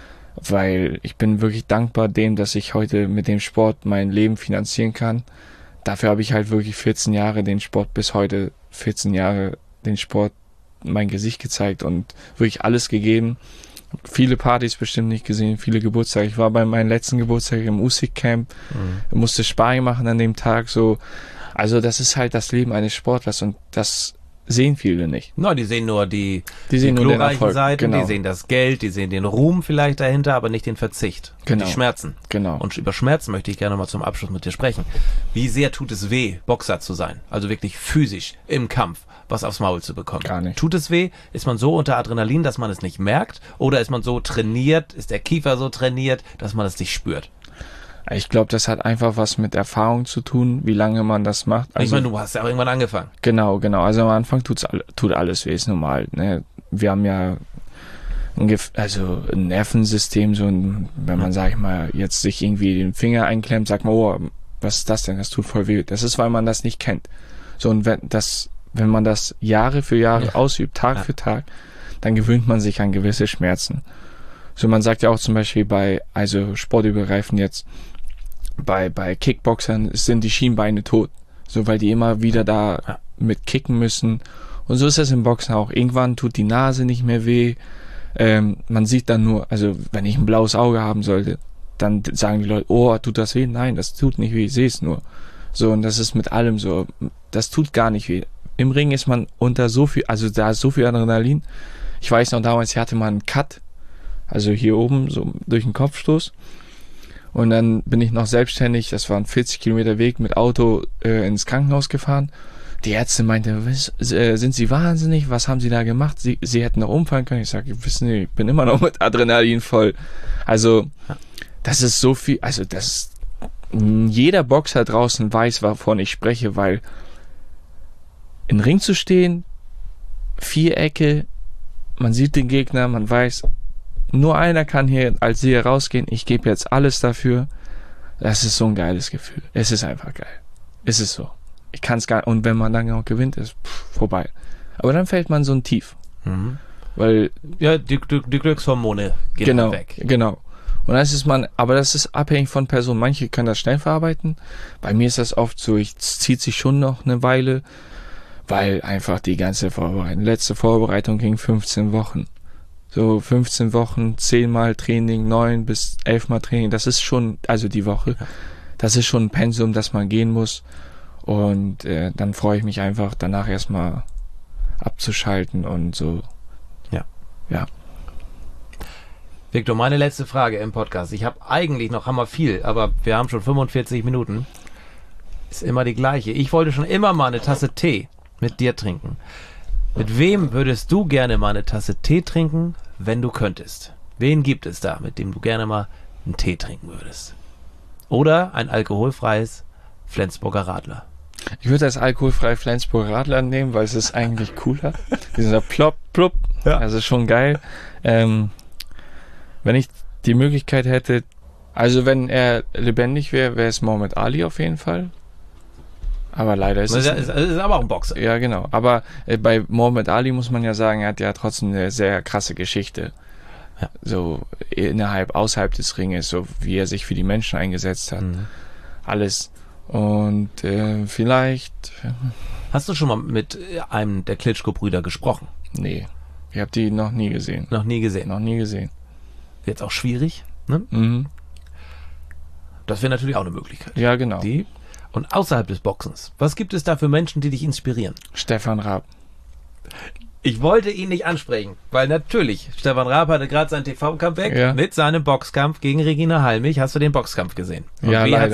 Weil ich bin wirklich dankbar dem, dass ich heute mit dem Sport mein Leben finanzieren kann. Dafür habe ich halt wirklich 14 Jahre den Sport bis heute, 14 Jahre den Sport mein Gesicht gezeigt und wirklich alles gegeben. Viele Partys bestimmt nicht gesehen, viele Geburtstage. Ich war bei meinem letzten Geburtstag im Usyk-Camp, musste Sparring machen an dem Tag. So. Also das ist halt das Leben eines Sportlers und das sehen viele nicht. Nein, die sehen nur die sehen nur den glorreichen Erfolg. Seiten, Genau. die sehen das Geld, die sehen den Ruhm vielleicht dahinter, aber nicht den Verzicht. Genau. Und die Schmerzen. Genau. Und über Schmerzen möchte ich gerne mal zum Abschluss mit dir sprechen. Wie sehr tut es weh, Boxer zu sein? Also wirklich physisch im Kampf was aufs Maul zu bekommen. Gar nicht. Tut es weh? Ist man so unter Adrenalin, dass man es nicht merkt? Oder ist man so trainiert, ist der Kiefer so trainiert, dass man es nicht spürt? Ich glaube, das hat einfach was mit Erfahrung zu tun, wie lange man das macht. Also, ich meine, du hast ja auch irgendwann angefangen. Genau. Also am Anfang tut alles weh, ist normal. Ne? Wir haben ja ein Nervensystem, wenn man, sag ich mal, jetzt sich irgendwie den Finger einklemmt, sagt man, oh, was ist das denn? Das tut voll weh. Das ist, weil man das nicht kennt. So, und wenn man das Jahre für Jahre ausübt, Tag für Tag, dann gewöhnt man sich an gewisse Schmerzen. So, man sagt ja auch zum Beispiel sportübergreifend jetzt, bei Kickboxern sind die Schienbeine tot. So, weil die immer wieder da mit kicken müssen. Und so ist es im Boxen auch. Irgendwann tut die Nase nicht mehr weh. Man sieht dann nur, also wenn ich ein blaues Auge haben sollte, dann sagen die Leute, oh, tut das weh? Nein, das tut nicht weh, ich sehe es nur. So, und das ist mit allem so. Das tut gar nicht weh. Im Ring ist man unter so viel, also da ist so viel Adrenalin. Ich weiß noch damals, hier hatte man einen Cut, also hier oben, so durch den Kopfstoß. Und dann bin ich noch selbstständig, das war ein 40 Kilometer Weg mit Auto ins Krankenhaus gefahren. Die Ärztin meinte, sind Sie wahnsinnig? Was haben Sie da gemacht? Sie hätten noch umfallen können. Ich sage, wissen Sie, ich bin immer noch mit Adrenalin voll. Also, das ist so viel, also jeder Boxer draußen weiß, wovon ich spreche, weil im Ring zu stehen, Vierecke, man sieht den Gegner, man weiß, nur einer kann hier als Sieger rausgehen, ich gebe jetzt alles dafür. Das ist so ein geiles Gefühl. Es ist einfach geil. Es ist so. Ich kann es gar, und wenn man dann auch gewinnt, ist vorbei. Aber dann fällt man so ein Tief. Mhm. Weil, ja, die Glückshormone gehen weg. Genau. Und das ist aber das ist abhängig von Personen. Manche können das schnell verarbeiten. Bei mir ist das oft so, es zieht sich schon noch eine Weile, weil einfach die ganze letzte Vorbereitung ging 15 Wochen. So 15 Wochen, 10 Mal Training, 9 bis 11 Mal Training, das ist schon, also die Woche, das ist schon ein Pensum, das man gehen muss. Und dann freue ich mich einfach, danach erstmal abzuschalten und so. Ja. Viktor, meine letzte Frage im Podcast. Ich habe eigentlich noch hammer viel, aber wir haben schon 45 Minuten. Ist immer die gleiche. Ich wollte schon immer mal eine Tasse Tee mit dir trinken. Mit wem würdest du gerne mal eine Tasse Tee trinken, wenn du könntest? Wen gibt es da, mit dem du gerne mal einen Tee trinken würdest? Oder ein alkoholfreies Flensburger Radler? Ich würde das alkoholfreie Flensburger Radler nehmen, weil es ist eigentlich cooler. Dieser Plop, Plop, das ist schon geil. Wenn ich die Möglichkeit hätte, also wenn er lebendig wäre, wäre es Muhammad Ali auf jeden Fall. Aber leider ist es... Ist aber auch ein Boxer. Ja, genau. Aber bei Muhammad Ali muss man ja sagen, er hat ja trotzdem eine sehr krasse Geschichte. Ja. So außerhalb des Ringes, so wie er sich für die Menschen eingesetzt hat. Mhm. Alles. Und vielleicht... Hast du schon mal mit einem der Klitschko-Brüder gesprochen? Nee. Ich habe die noch nie gesehen. Noch nie gesehen? Noch nie gesehen. Jetzt auch schwierig, ne? Mhm. Das wäre natürlich auch eine Möglichkeit. Ja, genau. Und außerhalb des Boxens, was gibt es da für Menschen, die dich inspirieren? Stefan Raab. Ich wollte ihn nicht ansprechen, weil natürlich, Stefan Raab hatte gerade sein TV-Comeback mit seinem Boxkampf gegen Regina Halmich. Hast du den Boxkampf gesehen? Und ja, leider.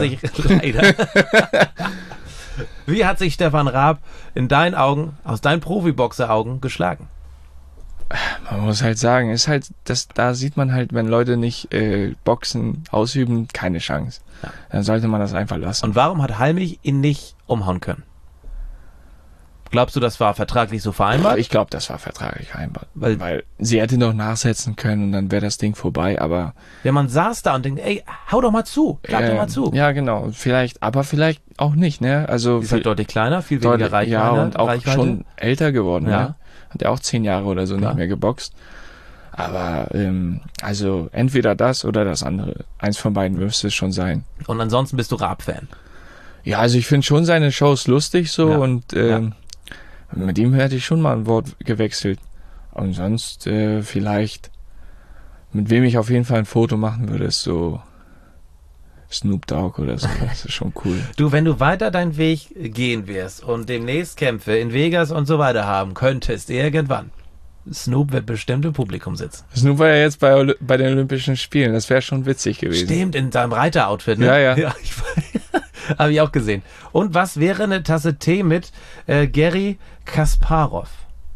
Wie hat sich Stefan Raab in deinen Augen, aus deinen Profiboxer-Augen geschlagen? Man muss halt sagen, ist halt, da sieht man halt, wenn Leute nicht Boxen ausüben, keine Chance. Ja. Dann sollte man das einfach lassen. Und warum hat Halmich ihn nicht umhauen können? Glaubst du, das war vertraglich so vereinbart? Ich glaube, das war vertraglich vereinbart. Weil sie hätte noch nachsetzen können und dann wäre das Ding vorbei, aber... Ja, man saß da und denkt, ey, hau doch mal zu, schlag doch mal zu. Ja, genau. Vielleicht auch nicht, ne? Also... Ist halt deutlich kleiner, viel weniger Reichweite. Ja, und auch schon älter geworden, ja. Ne? Hat ja auch 10 Jahre oder so nicht mehr geboxt. Aber, also entweder das oder das andere. Eins von beiden müsste es schon sein. Und ansonsten bist du Raab-Fan? Ja, also ich finde schon seine Shows lustig so und mit ihm hätte ich schon mal ein Wort gewechselt. Und sonst vielleicht, mit wem ich auf jeden Fall ein Foto machen würde, ist so Snoop Dogg oder so. Das ist schon cool. Du, wenn du weiter deinen Weg gehen wirst und demnächst Kämpfe in Vegas und so weiter haben könntest, irgendwann, Snoop wird bestimmt im Publikum sitzen. Snoop war ja jetzt bei den Olympischen Spielen. Das wäre schon witzig gewesen. Stimmt, in seinem Reiteroutfit, ne? Ja. Habe ich auch gesehen. Und was wäre eine Tasse Tee mit Garry Kasparov?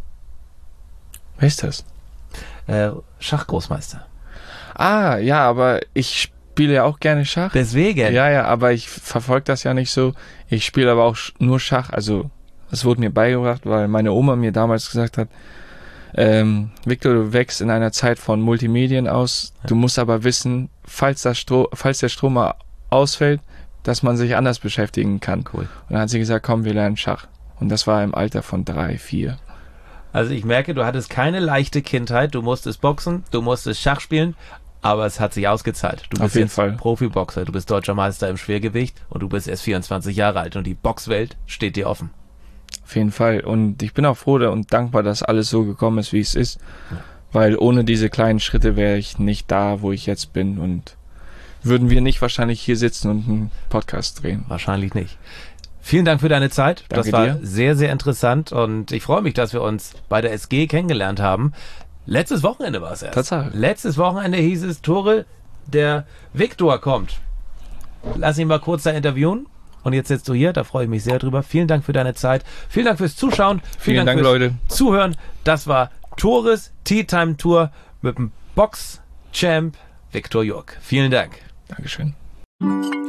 Wer ist das? Schachgroßmeister. Ah, ja, aber ich spiele ja auch gerne Schach. Deswegen? Ja, aber ich verfolge das ja nicht so. Ich spiele aber auch nur Schach. Also, das wurde mir beigebracht, weil meine Oma mir damals gesagt hat, Viktor, du wächst in einer Zeit von Multimedien aus. Du musst aber wissen, falls der Strom mal ausfällt, dass man sich anders beschäftigen kann. Cool. Und dann hat sie gesagt, komm, wir lernen Schach. Und das war im Alter von 3, 4. Also ich merke, du hattest keine leichte Kindheit. Du musstest boxen, du musstest Schach spielen, aber es hat sich ausgezahlt. Du bist jetzt Profiboxer, du bist deutscher Meister im Schwergewicht und du bist erst 24 Jahre alt und die Boxwelt steht dir offen. Auf jeden Fall. Und ich bin auch froh und dankbar, dass alles so gekommen ist, wie es ist. Ja. Weil ohne diese kleinen Schritte wäre ich nicht da, wo ich jetzt bin. Und würden wir nicht wahrscheinlich hier sitzen und einen Podcast drehen. Wahrscheinlich nicht. Vielen Dank für deine Zeit. Danke das war dir. Sehr, sehr interessant. Und ich freue mich, dass wir uns bei der SG kennengelernt haben. Letztes Wochenende war es erst. Tatsache. Letztes Wochenende hieß es, Tore, der Viktor kommt. Lass ihn mal kurz da interviewen. Und jetzt sitzt du hier, da freue ich mich sehr drüber. Vielen Dank für deine Zeit. Vielen Dank fürs Zuschauen. Vielen Dank, fürs Leute. Zuhören. Das war Tores Tea Time Tour mit dem Box-Champ Viktor Jurk. Vielen Dank. Dankeschön.